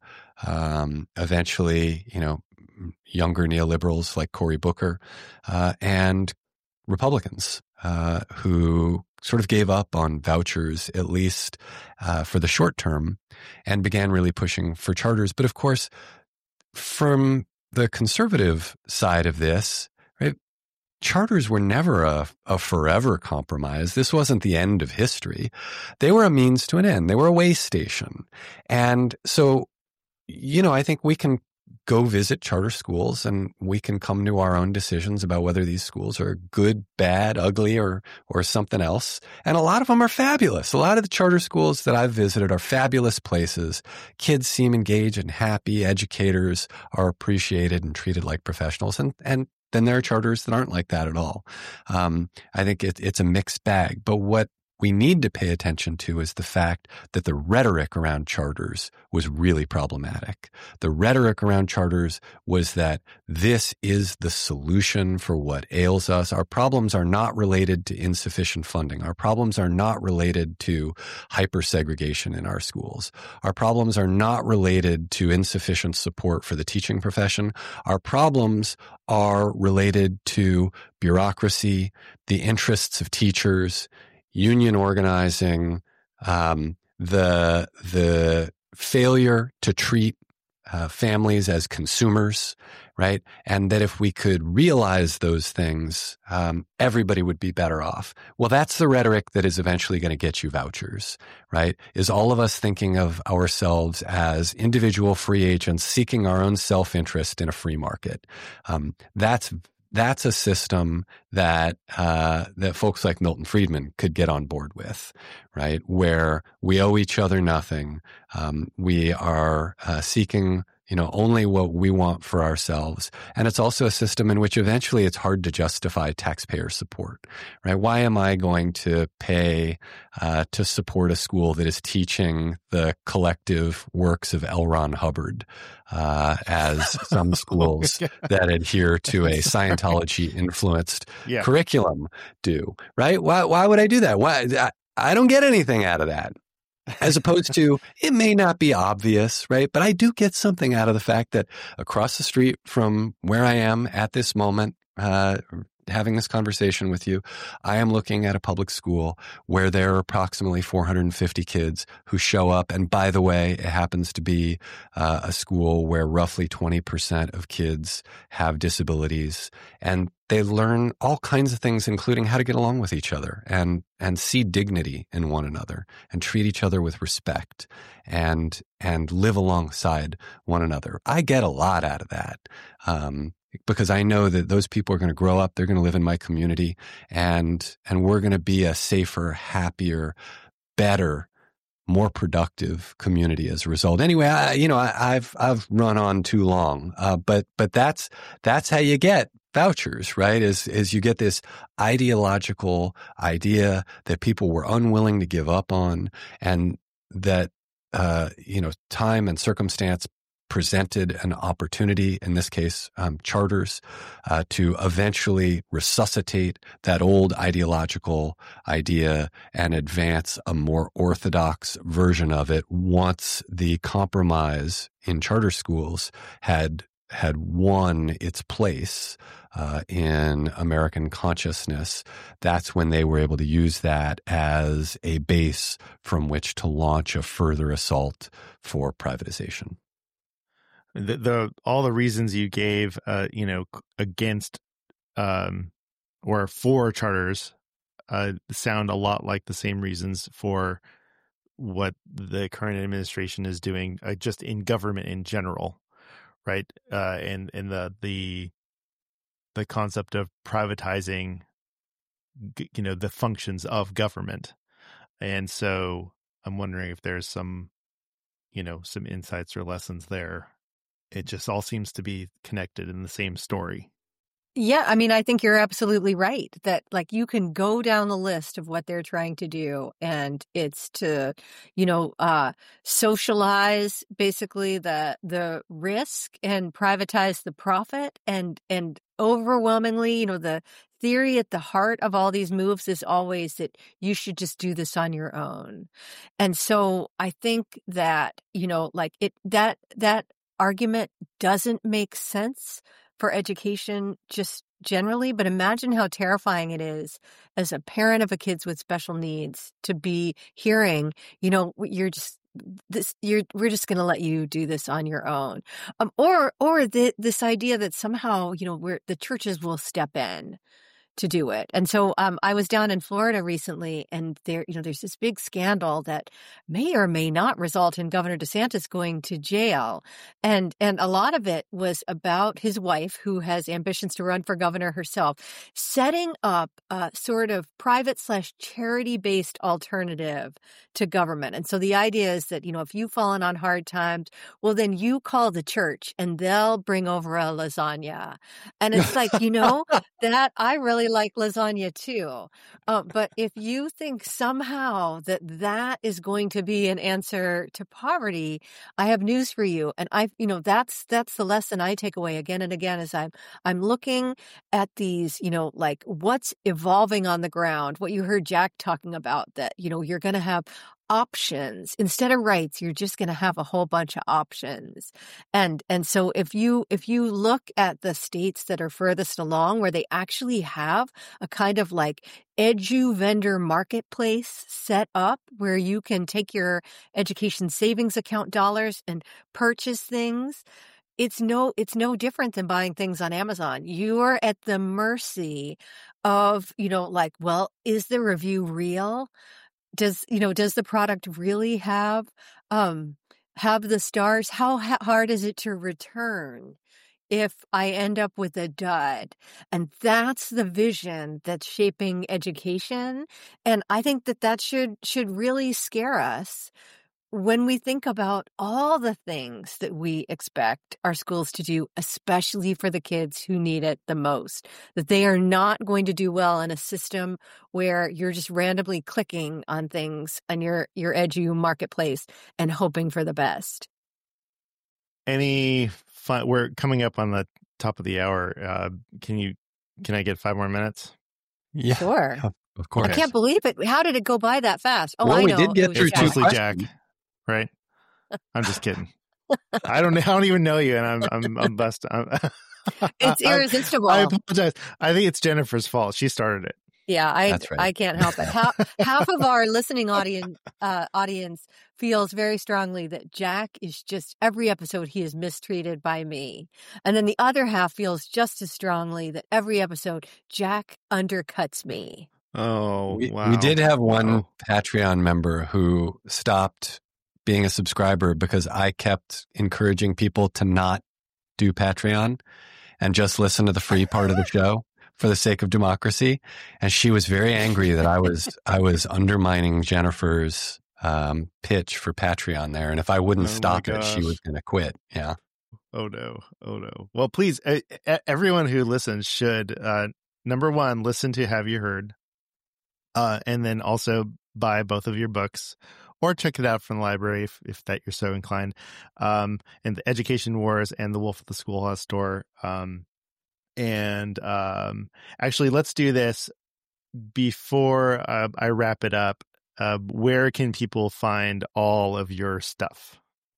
[SPEAKER 2] um, eventually, you know, younger neoliberals like Cory Booker, uh, and Republicans uh, who sort of gave up on vouchers, at least uh, for the short term, and began really pushing for charters. But of course, from the conservative side of this, right, charters were never a, a forever compromise. This wasn't the end of history. They were a means to an end. They were a way station. And so, you know, I think we can go visit charter schools and we can come to our own decisions about whether these schools are good, bad, ugly, or or something else. And a lot of them are fabulous. A lot of the charter schools that I've visited are fabulous places. Kids seem engaged and happy. Educators are appreciated and treated like professionals. And and then there are charters that aren't like that at all. Um, I think it, it's a mixed bag. But what we need to pay attention to is the fact that the rhetoric around charters was really problematic. The rhetoric around charters was that this is the solution for what ails us. Our problems are not related to insufficient funding. Our problems are not related to hyper-segregation in our schools. Our problems are not related to insufficient support for the teaching profession. Our problems are related to bureaucracy, the interests of teachers, union organizing, um, the the failure to treat uh, families as consumers, right? And that if we could realize those things, um, everybody would be better off. Well, that's the rhetoric that is eventually going to get you vouchers, right? Is all of us thinking of ourselves as individual free agents seeking our own self-interest in a free market. Um, that's That's a system that uh, that folks like Milton Friedman could get on board with, right? Where we owe each other nothing. Um, we are uh, seeking, you know, only what we want for ourselves. And it's also a system in which eventually it's hard to justify taxpayer support, right? Why am I going to pay uh, to support a school that is teaching the collective works of L. Ron Hubbard, uh, as some schools that adhere to a Scientology-influenced yeah. curriculum do, right? Why, why would I do that? Why? I, I don't get anything out of that. As opposed to, it may not be obvious, right? But I do get something out of the fact that across the street from where I am at this moment, uh, having this conversation with you, I am looking at a public school where there are approximately four hundred fifty kids who show up. And by the way, it happens to be uh, a school where roughly twenty percent of kids have disabilities. And they learn all kinds of things, including how to get along with each other and and see dignity in one another and treat each other with respect and and live alongside one another. I get a lot out of that. Um, because I know that those people are going to grow up, they're going to live in my community, and and we're going to be a safer, happier, better, more productive community as a result. Anyway, I, you know, I, I've I've run on too long, uh, but but that's that's how you get vouchers, right? Is is you get this ideological idea that people were unwilling to give up on, and that uh, you know, time and circumstance presented an opportunity, in this case, um, charters, uh, to eventually resuscitate that old ideological idea and advance a more orthodox version of it once the compromise in charter schools had had won its place uh, in American consciousness. That's when they were able to use that as a base from which to launch a further assault for privatization.
[SPEAKER 3] The, the all the reasons you gave, uh, you know, against um, or for charters uh, sound a lot like the same reasons for what the current administration is doing, uh, just in government in general, right? Uh, and and the the the concept of privatizing, you know, the functions of government, and so I'm wondering if there's some, you know, some insights or lessons there. It just all seems to be connected in the same story.
[SPEAKER 1] Yeah, I mean, I think you're absolutely right that, like, you can go down the list of what they're trying to do, and it's to, you know, uh, socialize basically the the risk and privatize the profit, and and overwhelmingly, you know, the theory at the heart of all these moves is always that you should just do this on your own. And so I think that, you know, like it that that argument doesn't make sense for education just generally, but imagine how terrifying it is as a parent of a kids with special needs to be hearing, you know, you're just this, you're, we're just going to let you do this on your own. Um, or, or the, this idea that somehow, you know, we're, the churches will step in to do it. And so um, I was down in Florida recently, and there, you know, there's this big scandal that may or may not result in Governor DeSantis going to jail. And and a lot of it was about his wife, who has ambitions to run for governor herself, setting up a sort of private slash charity-based alternative to government. And so the idea is that, you know, if you've fallen on hard times, well, then you call the church and they'll bring over a lasagna. And it's like, you know, that I really really like lasagna too. Uh, but if you think somehow that that is going to be an answer to poverty, I have news for you. And I, you know, that's that's the lesson I take away again and again as I'm I'm looking at these, you know, like what's evolving on the ground. What you heard Jack talking about, that you know you're going to have options instead of rights. You're just going to have a whole bunch of options. And and so if you if you look at the states that are furthest along, where they actually have a kind of like edu vendor marketplace set up where you can take your education savings account dollars and purchase things, it's no it's no different than buying things on Amazon. You're at the mercy of, you know, like, well, is the review real? Does, you know, does the product really have, um, have the stars? How ha- hard is it to return if I end up with a dud? And that's the vision that's shaping education. And I think that that should, should really scare us when we think about all the things that we expect our schools to do, especially for the kids who need it the most, that they are not going to do well in a system where you're just randomly clicking on things on your, your edu marketplace and hoping for the best.
[SPEAKER 3] Any fun? We're coming up on the top of the hour. Uh, can you, can I get five more minutes?
[SPEAKER 2] Yeah,
[SPEAKER 1] Sure.
[SPEAKER 2] of course.
[SPEAKER 1] I can't believe it. How did it go by that fast? Oh,
[SPEAKER 2] well,
[SPEAKER 1] I
[SPEAKER 2] we
[SPEAKER 1] know.
[SPEAKER 2] did get
[SPEAKER 1] It was
[SPEAKER 2] through
[SPEAKER 1] Jack.
[SPEAKER 2] two
[SPEAKER 3] Mostly
[SPEAKER 2] questions.
[SPEAKER 3] Jack, right? I'm just kidding. I don't. I don't even know you, and I'm. I'm. I'm bust. I'm,
[SPEAKER 1] It's irresistible.
[SPEAKER 3] I, I apologize. I think it's Jennifer's fault. She started it.
[SPEAKER 1] Yeah, I
[SPEAKER 2] That's right.
[SPEAKER 1] I can't help it. Half, half of our listening audience uh, audience feels very strongly that Jack is just, every episode he is mistreated by me. And then the other half feels just as strongly that every episode Jack undercuts me.
[SPEAKER 3] Oh,
[SPEAKER 2] we,
[SPEAKER 3] wow.
[SPEAKER 2] we did have one
[SPEAKER 3] Wow.
[SPEAKER 2] Patreon member who stopped being a subscriber because I kept encouraging people to not do Patreon and just listen to the free part of the show for the sake of democracy. And she was very angry that I was I was undermining Jennifer's um, pitch for Patreon there. And if I wouldn't
[SPEAKER 3] Oh my
[SPEAKER 2] stop it, she
[SPEAKER 3] gosh.
[SPEAKER 2] was going to quit. Yeah.
[SPEAKER 3] Oh no. Oh no. Well, please, uh, everyone who listens should, uh, number one, listen to Have You Heard? Uh, and then also buy both of your books or check it out from the library if, if that you're so inclined. Um, and the Education Wars and The Wolf at the Schoolhouse Door. Um, and um, actually, let's do this before uh, I wrap it up. Uh, where can people find all of your stuff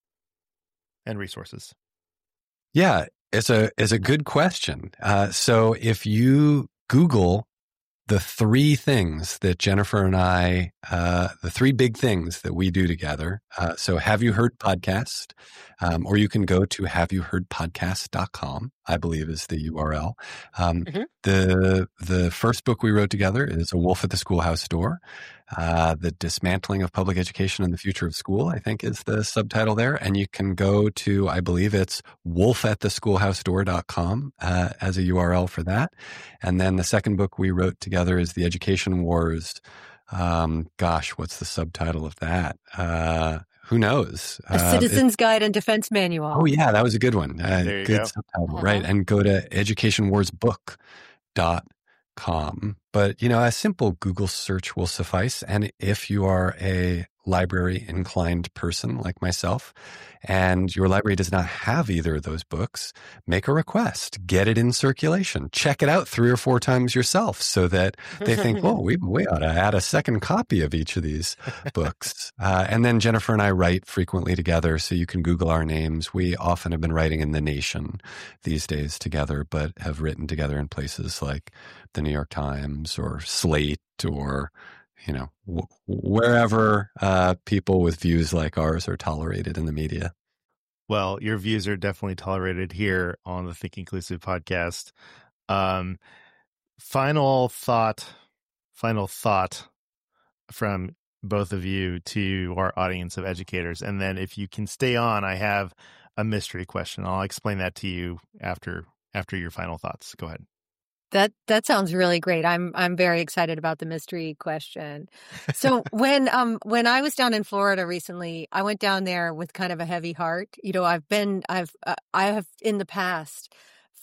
[SPEAKER 3] and resources?
[SPEAKER 2] Yeah, it's a it's a good question. Uh, so if you Google the three things that Jennifer and I, uh, the three big things that we do together. Uh, so Have You Heard Podcast, um, or you can go to have you heard podcast dot com, I believe is the U R L. Um,
[SPEAKER 1] Mm-hmm.
[SPEAKER 2] The the first book we wrote together is A Wolf at the Schoolhouse Door. Uh, the Dismantling of Public Education and the Future of School, I think is the subtitle there. And you can go to, I believe it's wolf at the schoolhouse door dot com uh, as a U R L for that. And then the second book we wrote together is The Education Wars. Um, gosh, what's the subtitle of that? Uh, who knows?
[SPEAKER 1] A
[SPEAKER 2] Uh,
[SPEAKER 1] Citizen's Guide and Defense Manual.
[SPEAKER 2] Oh, yeah, that was a good one. Uh,
[SPEAKER 3] There you
[SPEAKER 2] good
[SPEAKER 3] go.
[SPEAKER 2] subtitle,
[SPEAKER 1] Uh-huh.
[SPEAKER 2] right? And go to education wars book dot com. But, you know, a simple Google search will suffice. And if you are a library inclined person like myself, and your library does not have either of those books, make a request, get it in circulation, check it out three or four times yourself so that they think, oh, we, we ought to add a second copy of each of these books. Uh, and then Jennifer and I write frequently together, so you can Google our names. We often have been writing in The Nation these days together, but have written together in places like the New York Times or Slate or, you know, w- wherever uh, people with views like ours are tolerated in the media.
[SPEAKER 3] Well, your views are definitely tolerated here on the Think Inclusive podcast. Um, final thought, final thought from both of you to our audience of educators. And then if you can stay on, I have a mystery question. I'll explain that to you after after your final thoughts. Go ahead.
[SPEAKER 1] That that sounds really great. I'm I'm very excited about the mystery question. So when um when I was down in Florida recently, I went down there with kind of a heavy heart. You know, I've been I've uh, I have in the past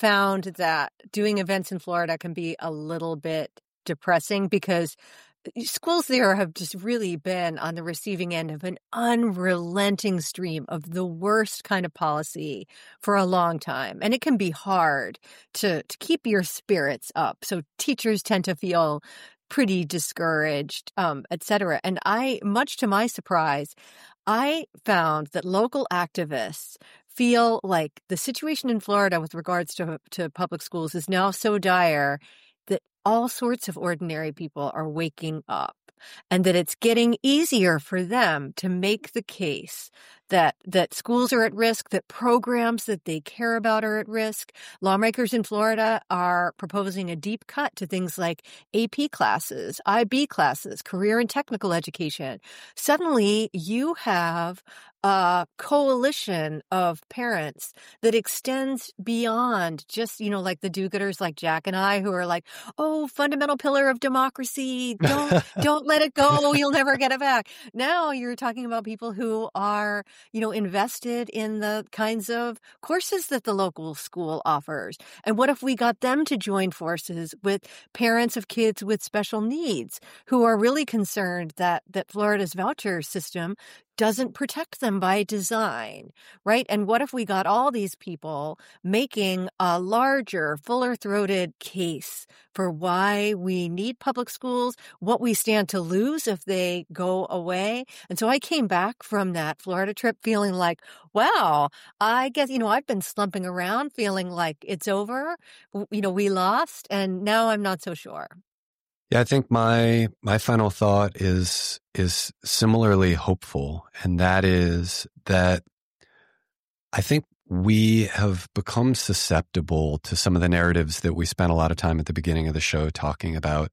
[SPEAKER 1] found that doing events in Florida can be a little bit depressing because schools there have just really been on the receiving end of an unrelenting stream of the worst kind of policy for a long time. And it can be hard to, to keep your spirits up. So teachers tend to feel pretty discouraged, um, et cetera. And I, much to my surprise, I found that local activists feel like the situation in Florida with regards to, to public schools is now so dire that all sorts of ordinary people are waking up, and that it's getting easier for them to make the case that that schools are at risk, that programs that they care about are at risk. Lawmakers in Florida are proposing a deep cut to things like A P classes, I B classes, career and technical education. Suddenly, you have a coalition of parents that extends beyond just, you know, like the do-gooders like Jack and I who are like, oh, fundamental pillar of democracy. Don't, don't let it go. You'll never get it back. Now you're talking about people who are, you know, invested in the kinds of courses that the local school offers. And what if we got them to join forces with parents of kids with special needs who are really concerned that, that Florida's voucher system doesn't protect them by design, right? And what if we got all these people making a larger, fuller-throated case for why we need public schools, what we stand to lose if they go away? And so I came back from that Florida trip feeling like, wow, I guess, you know, I've been slumping around feeling like it's over, you know, we lost, and now I'm not so sure.
[SPEAKER 2] Yeah, I think my my final thought is is similarly hopeful, and that is that I think we have become susceptible to some of the narratives that we spent a lot of time at the beginning of the show talking about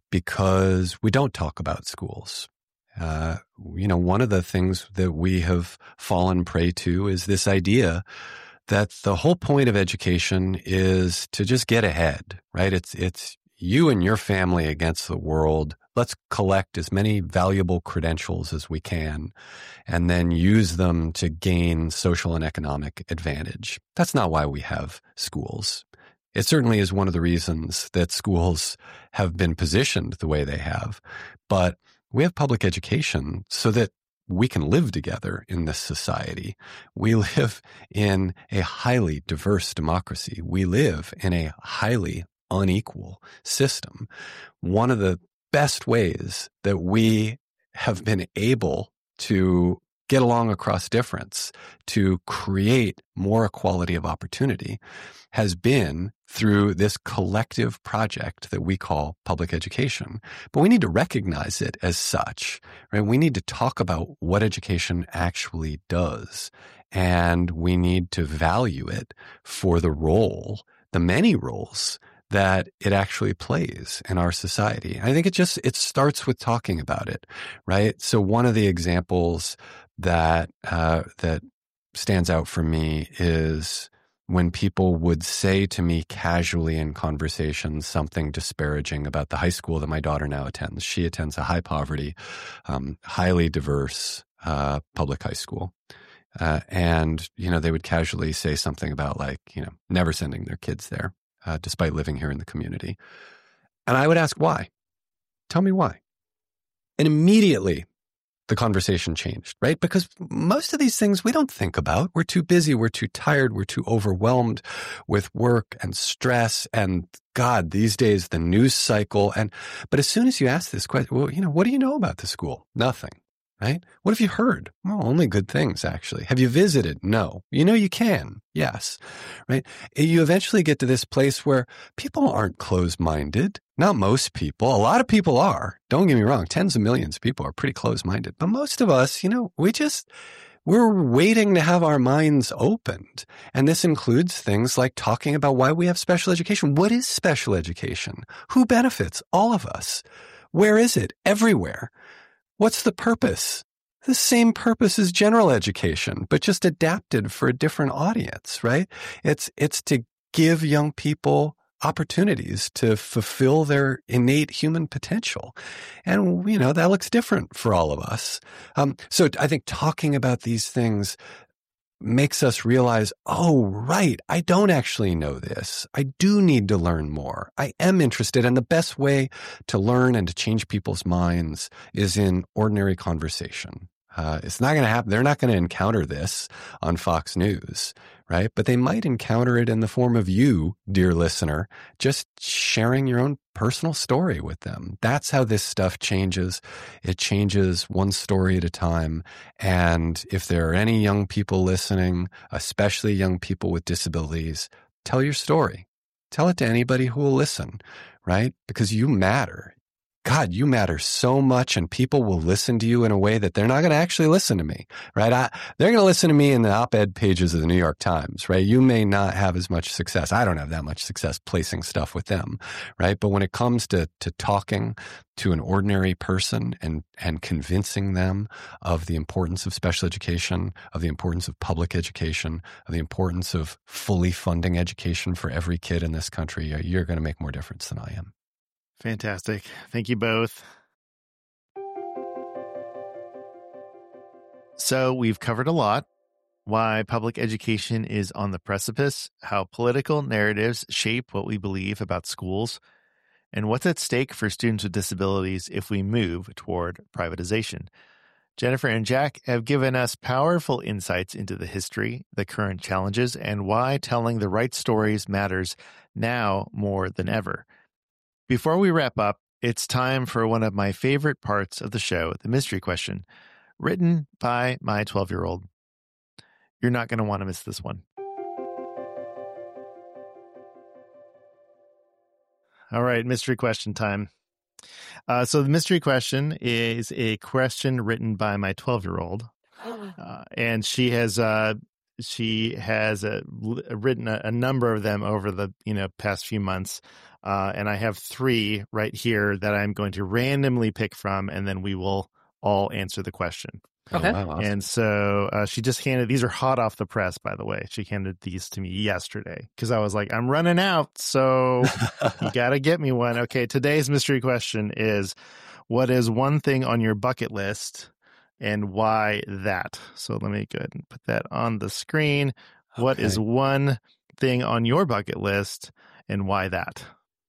[SPEAKER 2] because we don't talk about schools. Uh, you know, one of the things that we have fallen prey to is this idea that the whole point of education is to just get ahead, right? It's it's you and your family against the world. Let's collect as many valuable credentials as we can and then use them to gain social and economic advantage. That's not why we have schools. It certainly is one of the reasons that schools have been positioned the way they have. But we have public education so that we can live together in this society. We live in a highly diverse democracy. We live in a highly unequal system. One of the best ways that we have been able to get along across difference, to create more equality of opportunity, has been through this collective project that we call public education. But we need to recognize it as such, right? We need to talk about what education actually does, and we need to value it for the role, the many roles that it actually plays in our society. I think it just, it starts with talking about it, right? So one of the examples that, uh, that stands out for me is when people would say to me casually in conversations something disparaging about the high school that my daughter now attends. She attends a high poverty, um, highly diverse, uh, public high school. Uh, and, you know, they would casually say something about like, you know, never sending their kids there. Uh, despite living here in the community. And I would ask why. Tell me why. And immediately the conversation changed, right? Because most of these things we don't think about. We're too busy. We're too tired. We're too overwhelmed with work and stress. And God, these days, the news cycle. And but as soon as you ask this question, well, you know, what do you know about the school? Nothing. Right? What have you heard? Well, only good things, actually. Have you visited? No. You know you can. Yes. Right? You eventually get to this place where people aren't closed-minded. Not most people. A lot of people are. Don't get me wrong. Tens of millions of people are pretty closed-minded. But most of us, you know, we just, we're waiting to have our minds opened. And this includes things like talking about why we have special education. What is special education? Who benefits? All of us. Where is it? Everywhere. What's the purpose? The same purpose as general education, but just adapted for a different audience, right? It's, it's to give young people opportunities to fulfill their innate human potential. And, you know, that looks different for all of us. Um, so I think talking about these things makes us realize, oh, right, I don't actually know this. I do need to learn more. I am interested. And the best way to learn and to change people's minds is in ordinary conversation. Uh, it's not going to happen. They're not going to encounter this on Fox News, right? But they might encounter it in the form of you, dear listener, just sharing your own personal story with them. That's how this stuff changes. It changes one story at a time. And if there are any young people listening, especially young people with disabilities, tell your story. Tell it to anybody who will listen, right? Because you matter. God, you matter so much, and people will listen to you in a way that they're not going to actually listen to me, right? I, they're going to listen to me in the op-ed pages of the New York Times, right? You may not have as much success. I don't have that much success placing stuff with them, right? But when it comes to to talking to an ordinary person and and convincing them of the importance of special education, of the importance of public education, of the importance of fully funding education for every kid in this country, you're going to make more difference than I am.
[SPEAKER 3] Fantastic. Thank you both. So we've covered a lot. Why public education is on the precipice, how political narratives shape what we believe about schools, and what's at stake for students with disabilities if we move toward privatization. Jennifer and Jack have given us powerful insights into the history, the current challenges, and why telling the right stories matters now more than ever. Before we wrap up, it's time for one of my favorite parts of the show, the mystery question, written by my twelve-year-old. You're not going to want to miss this one. All right, mystery question time. Uh, so the mystery question is a question written by my twelve-year-old, uh, and she has uh, she has uh, written a, a number of them over the you know past few months. Uh, and I have three right here that I'm going to randomly pick from, and then we will all answer the question.
[SPEAKER 1] Okay.
[SPEAKER 2] Oh, wow, awesome.
[SPEAKER 3] And so uh, she just handed, these are hot off the press, by the way. She handed these to me yesterday because I was like, I'm running out, so you got to get me one. Okay, today's mystery question is, what is one thing on your bucket list and why that? So let me go ahead and put that on the screen. Okay. What is one thing on your bucket list and why that?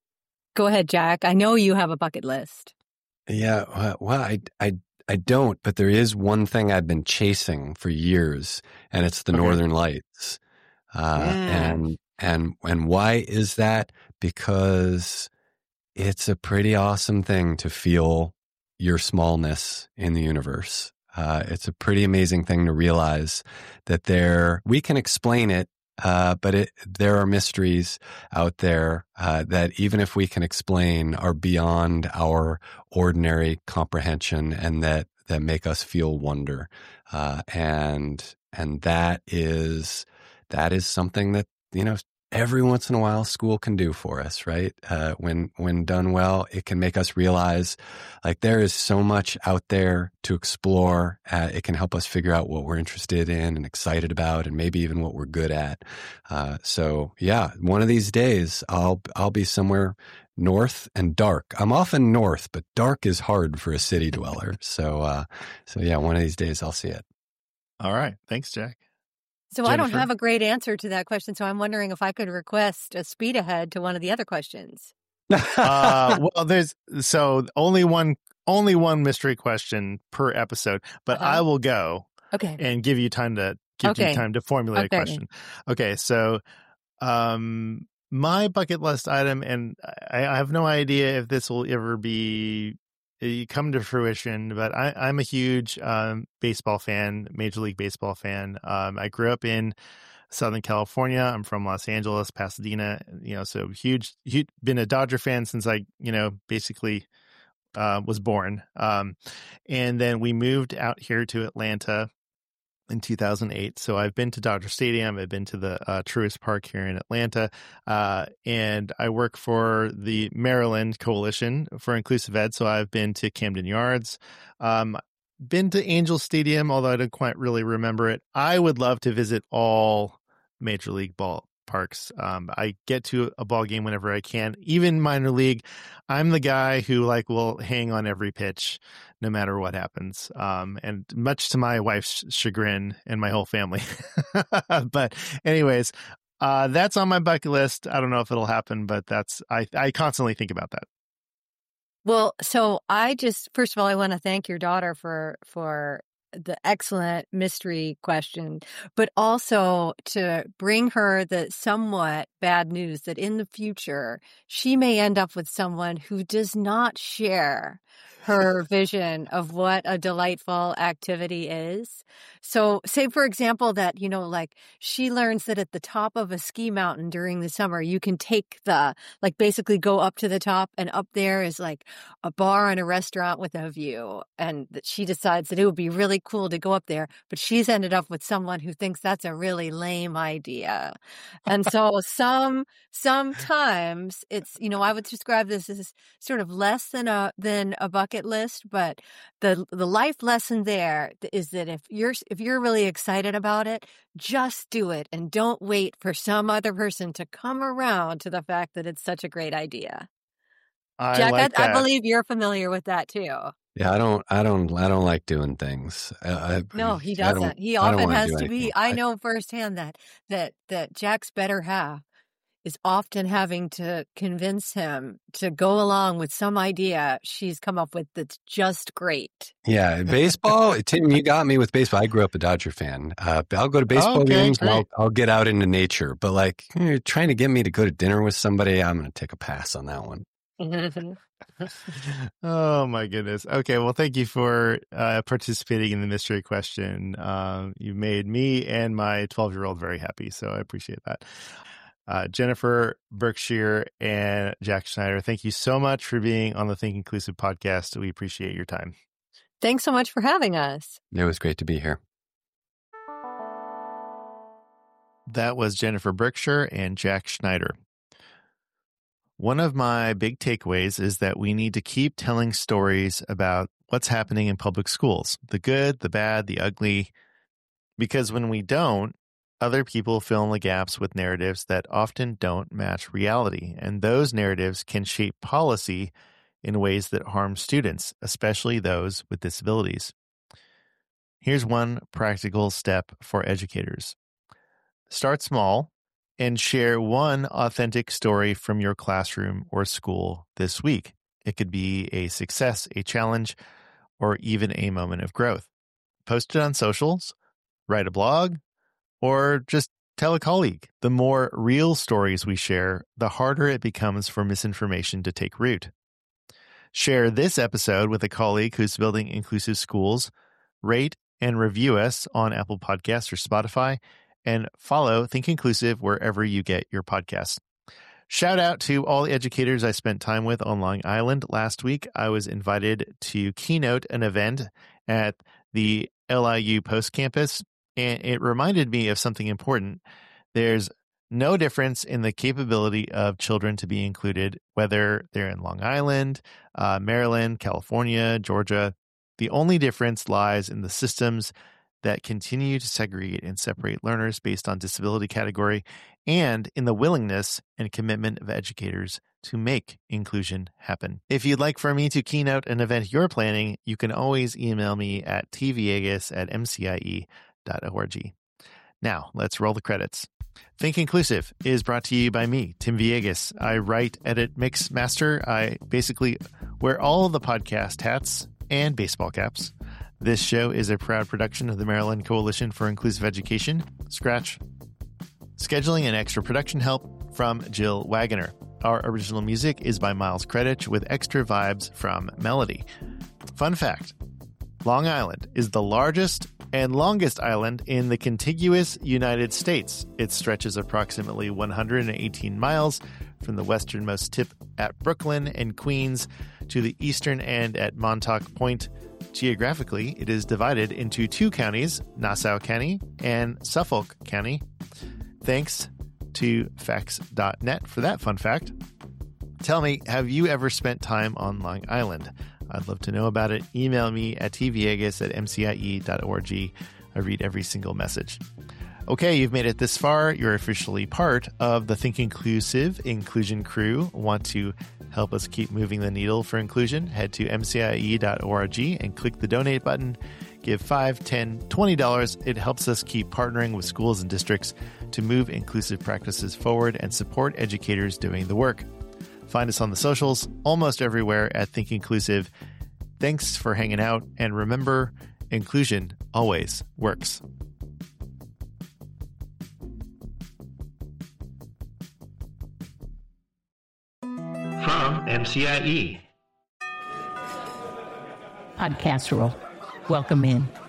[SPEAKER 1] Go ahead, Jack. I know you have a bucket list.
[SPEAKER 2] Yeah, well, I, I, I don't, but there is one thing I've been chasing for years, and it's the okay. Northern Lights. Uh, yeah. And and and why is that? Because it's a pretty awesome thing to feel your smallness in the universe. Uh, it's a pretty amazing thing to realize that there we can explain it. Uh, but it, there are mysteries out there uh, that even if we can explain are beyond our ordinary comprehension, and that, that make us feel wonder. Uh, and and that is that is something that, you know, every once in a while school can do for us, right? Uh, when when done well, it can make us realize like there is so much out there to explore. Uh, it can help us figure out what we're interested in and excited about, and maybe even what we're good at. Uh, so yeah, one of these days I'll I'll be somewhere north and dark. I'm often north, but dark is hard for a city dweller. So uh, so yeah, one of these days I'll see it.
[SPEAKER 3] All right, thanks, Jack.
[SPEAKER 1] So Jennifer? I don't have a great answer to that question, so I'm wondering if I could request a speed ahead to one of the other questions.
[SPEAKER 3] uh, well, there's so only one only one mystery question per episode, but uh-huh. I will go
[SPEAKER 1] okay.
[SPEAKER 3] and give you time to give okay. you time to formulate okay. a question. Okay, so um, my bucket list item, and I, I have no idea if this will ever be come to fruition, but I, I'm a huge um, baseball fan, Major League Baseball fan. Um, I grew up in Southern California. I'm from Los Angeles, Pasadena, you know, so huge, huge been a Dodger fan since I, you know, basically uh, was born. Um, and then we moved out here to Atlanta in two thousand eight. So I've been to Dodger Stadium. I've been to the uh, Truist Park here in Atlanta. Uh, and I work for the Maryland Coalition for Inclusive Ed. So I've been to Camden Yards, um, been to Angel Stadium, although I don't quite really remember it. I would love to visit all Major League ball parks. Um, I get to a ball game whenever I can, even minor league. I'm the guy who like will hang on every pitch, no matter what happens. Um, and much to my wife's chagrin and my whole family. But anyways, uh, that's on my bucket list. I don't know if it'll happen, but that's I, I constantly think about that.
[SPEAKER 1] Well, so I just, first of all, I want to thank your daughter for, for the excellent mystery question, but also to bring her the somewhat bad news that in the future, she may end up with someone who does not share her vision of what a delightful activity is. So say, for example, that, you know, like she learns that at the top of a ski mountain during the summer, you can take the, like basically go up to the top, and up there is like a bar and a restaurant with a view. And that she decides that it would be really cool to go up there, but she's ended up with someone who thinks that's a really lame idea. And so some, sometimes it's, you know, I would describe this as sort of less than a, than a bucket list, but the the life lesson there is that if you're if you're really excited about it, just do it and don't wait for some other person to come around to the fact that it's such a great idea.
[SPEAKER 3] I
[SPEAKER 1] Jack,
[SPEAKER 3] like
[SPEAKER 1] I,
[SPEAKER 3] that.
[SPEAKER 1] I believe you're familiar with that too.
[SPEAKER 2] Yeah, I don't, I don't, I don't like doing things. I,
[SPEAKER 1] No, he
[SPEAKER 2] I
[SPEAKER 1] doesn't. He
[SPEAKER 2] I don't
[SPEAKER 1] often
[SPEAKER 2] wanna
[SPEAKER 1] has
[SPEAKER 2] do
[SPEAKER 1] to
[SPEAKER 2] anything.
[SPEAKER 1] be. I
[SPEAKER 2] I-
[SPEAKER 1] know firsthand that that that Jack's better half is often having to convince him to go along with some idea she's come up with that's just great.
[SPEAKER 2] Yeah, baseball. Tim, you got me with baseball. I grew up a Dodger fan. Uh, I'll go to baseball
[SPEAKER 3] Okay,
[SPEAKER 2] games and
[SPEAKER 3] great.
[SPEAKER 2] I'll, I'll get out into nature. But like, you're trying to get me to go to dinner with somebody, I'm going to take a pass on that one.
[SPEAKER 3] Oh my goodness. Okay, well, thank you for uh, participating in the mystery question. Um, you made me and my twelve-year-old very happy, so I appreciate that. Uh, Jennifer Berkshire and Jack Schneider, thank you so much for being on the Think Inclusive podcast. We appreciate your time.
[SPEAKER 1] Thanks so much for having us.
[SPEAKER 2] It was great to be here.
[SPEAKER 3] That was Jennifer Berkshire and Jack Schneider. One of my big takeaways is that we need to keep telling stories about what's happening in public schools, the good, the bad, the ugly, because when we don't, other people fill in the gaps with narratives that often don't match reality, and those narratives can shape policy in ways that harm students, especially those with disabilities. Here's one practical step for educators. Start small and share one authentic story from your classroom or school this week. It could be a success, a challenge, or even a moment of growth. Post it on socials, write a blog, or just tell a colleague. The more real stories we share, the harder it becomes for misinformation to take root. Share this episode with a colleague who's building inclusive schools. Rate and review us on Apple Podcasts or Spotify, and follow Think Inclusive wherever you get your podcasts. Shout out to all the educators I spent time with on Long Island. Last week, I was invited to keynote an event at the L I U Post Campus, and it reminded me of something important. There's no difference in the capability of children to be included, whether they're in Long Island, uh, Maryland, California, Georgia. The only difference lies in the systems that continue to segregate and separate learners based on disability category, and in the willingness and commitment of educators to make inclusion happen. If you'd like for me to keynote an event you're planning, you can always email me at t viegas at m c i e dot org. Now, let's roll the credits. Think Inclusive is brought to you by me, Tim Viegas. I write, edit, mix, master. I basically wear all of the podcast hats and baseball caps. This show is a proud production of the Maryland Coalition for Inclusive Education, Scratch. Scheduling and extra production help from Jill Wagoner. Our original music is by Miles Credich with extra vibes from Melody. Fun fact, Long Island is the largest and longest island in the contiguous United States. It stretches approximately one hundred eighteen miles from the westernmost tip at Brooklyn and Queens to the eastern end at Montauk Point. Geographically, it is divided into two counties, Nassau County and Suffolk County. Thanks to facts dot net for that fun fact. Tell me, have you ever spent time on Long Island? I'd love to know about it. Email me at t viegas at m c i e dot org. I read every single message. Okay, you've made it this far. You're officially part of the Think Inclusive inclusion crew. Want to help us keep moving the needle for inclusion? Head to m c i e dot org and click the donate button. Give five dollars, ten dollars, twenty dollars. It helps us keep partnering with schools and districts to move inclusive practices forward and support educators doing the work. Find us on the socials, almost everywhere at Think Inclusive. Thanks for hanging out, and remember, inclusion always works. From M C I E.
[SPEAKER 4] Podcasserole. Welcome in.